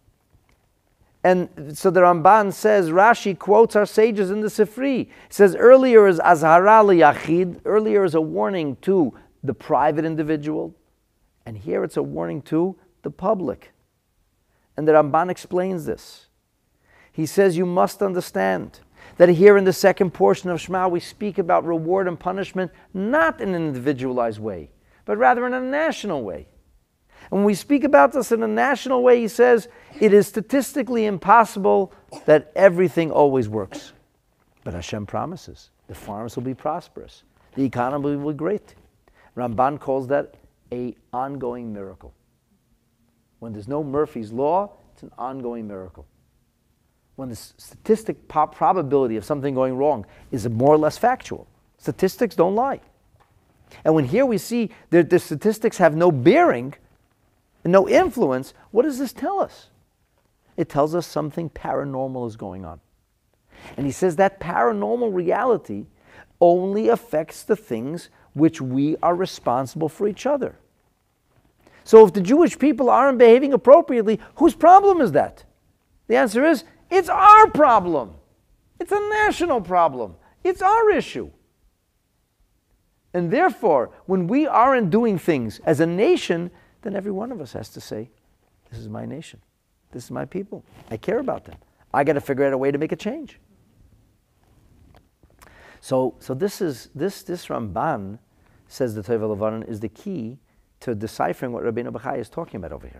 And so the Ramban says, Rashi quotes our sages in the Sifri. He says earlier is azhara liyachid, earlier is a warning to the private individual, and here it's a warning to the public. And the Ramban explains this. He says you must understand that here in the second portion of Shema we speak about reward and punishment not in an individualized way, but rather in a national way. And when we speak about this in a national way, he says, it is statistically impossible that everything always works. But Hashem promises the farms will be prosperous. The economy will be great. Ramban calls that an ongoing miracle. When there's no Murphy's Law, it's an ongoing miracle. When the statistic probability of something going wrong is more or less factual. Statistics don't lie. And when here we see that the statistics have no bearing, and no influence, what does this tell us? It tells us something paranormal is going on. And he says that paranormal reality only affects the things which we are responsible for each other. So if the Jewish people aren't behaving appropriately, whose problem is that? The answer is, it's our problem. It's a national problem. It's our issue. And therefore, when we aren't doing things as a nation, then every one of us has to say, this is my nation. This is my people. I care about them. I got to figure out a way to make a change. So this Ramban, says the Tova Levanon, is the key to deciphering what Rabbeinu Bechaya is talking about over here.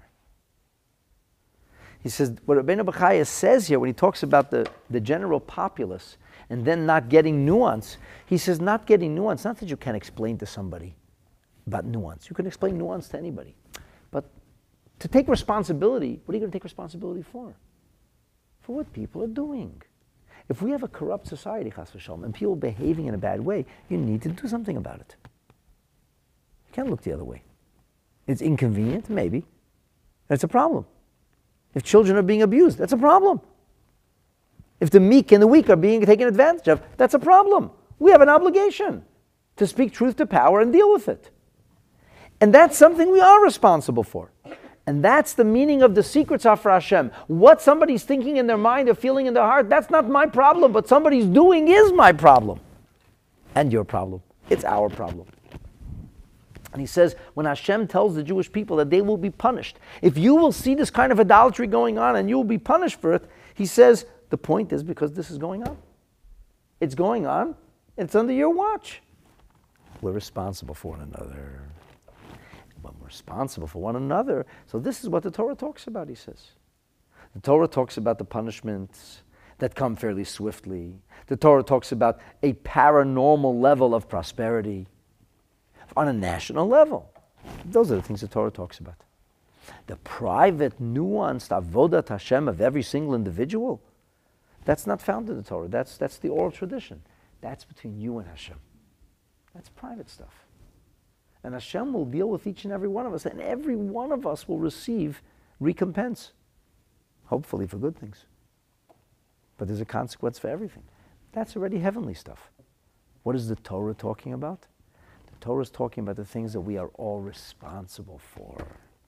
He says, what Rabbeinu Bechaya says here, when he talks about the general populace and then not getting nuance, he says not getting nuance, not that you can't explain to somebody about nuance. You can explain nuance to anybody. But to take responsibility, what are you going to take responsibility for? For what people are doing. If we have a corrupt society, chas v'shalom, and people behaving in a bad way, you need to do something about it. You can't look the other way. It's inconvenient, maybe. That's a problem. If children are being abused, that's a problem. If the meek and the weak are being taken advantage of, that's a problem. We have an obligation to speak truth to power and deal with it. And that's something we are responsible for. And that's the meaning of the secrets are for Hashem. What somebody's thinking in their mind or feeling in their heart, that's not my problem. But somebody's doing is my problem. And your problem. It's our problem. And he says, when Hashem tells the Jewish people that they will be punished, if you will see this kind of idolatry going on and you will be punished for it, he says, the point is because this is going on. It's going on. It's under your watch. We're responsible for one another. When we're responsible for one another, so this is what the Torah talks about, he says. The Torah talks about the punishments that come fairly swiftly. The Torah talks about a paranormal level of prosperity on a national level. Those are the things the Torah talks about. The private, nuanced avodat Hashem of every single individual, that's not found in the Torah. That's the oral tradition. That's between you and Hashem. That's private stuff. And Hashem will deal with each and every one of us, and every one of us will receive recompense, hopefully for good things. But there's a consequence for everything. That's already heavenly stuff. What is the Torah talking about? The Torah is talking about the things that we are all responsible for.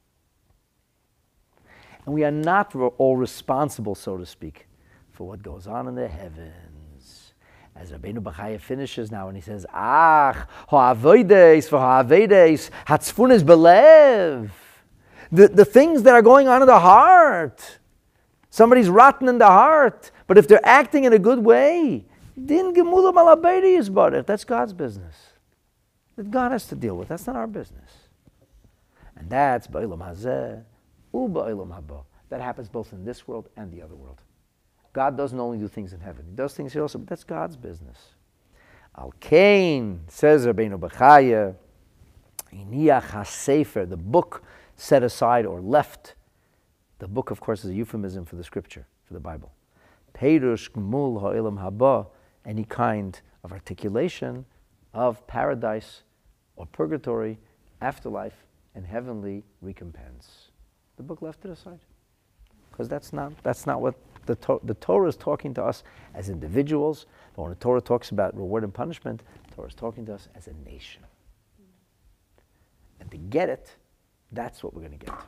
And we are not all responsible, so to speak, for what goes on in the heavens. As Rabbeinu Bachaya finishes now and he says, ha'avodes v'ha'avedes hatzfunes belev. The things that are going on in the heart. Somebody's rotten in the heart, but if they're acting in a good way, din gemulam al habeidi yisbarach. That's God's business. That God has to deal with. That's not our business. And that's ba'olam hazeh u'ba'olam haba. That happens both in this world and the other world. God doesn't only do things in heaven. He does things here also, but that's God's business. Al Kain, says Rabbeinu Bachaya, Iniach HaSefer, the book set aside or left. The book, of course, is a euphemism for the scripture, for the Bible. Perush Gmul Ha'olam Haba, any kind of articulation of paradise or purgatory, afterlife, and heavenly recompense. The book left it aside. Because that's not what the Torah is talking to us as individuals. But when the Torah talks about reward and punishment, the Torah is talking to us as a nation. And to get it, that's what we're going to get.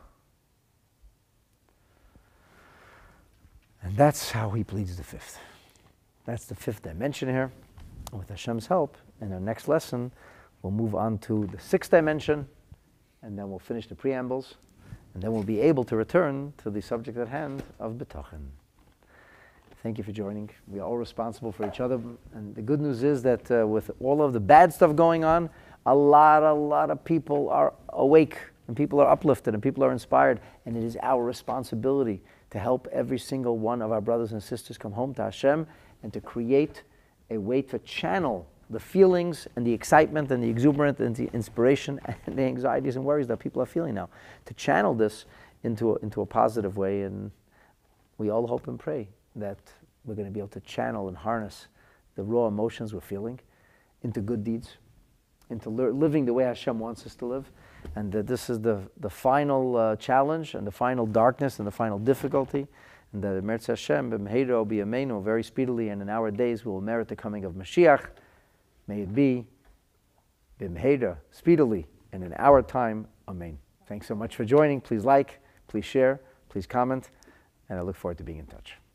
And that's how he pleads the fifth. That's the fifth dimension here. And with Hashem's help, in our next lesson, we'll move on to the sixth dimension, and then we'll finish the preambles, and then we'll be able to return to the subject at hand of Bitachon. Thank you for joining. We are all responsible for each other, and the good news is that with all of the bad stuff going on, a lot of people are awake, and people are uplifted, and people are inspired, and it is our responsibility to help every single one of our brothers and sisters come home to Hashem and to create a way to channel the feelings and the excitement and the exuberance and the inspiration and the anxieties and worries that people are feeling now. To channel this into a positive way, and we all hope and pray that we're going to be able to channel and harness the raw emotions we're feeling into good deeds, into living the way Hashem wants us to live. And that this is the final challenge and the final darkness and the final difficulty. And that Meretz Hashem, b'mheiro b'yameinu, very speedily and in our days we will merit the coming of Mashiach. May it be b'mheira, speedily, and in our time. Amen. Thanks so much for joining. Please like, please share, please comment, and I look forward to being in touch.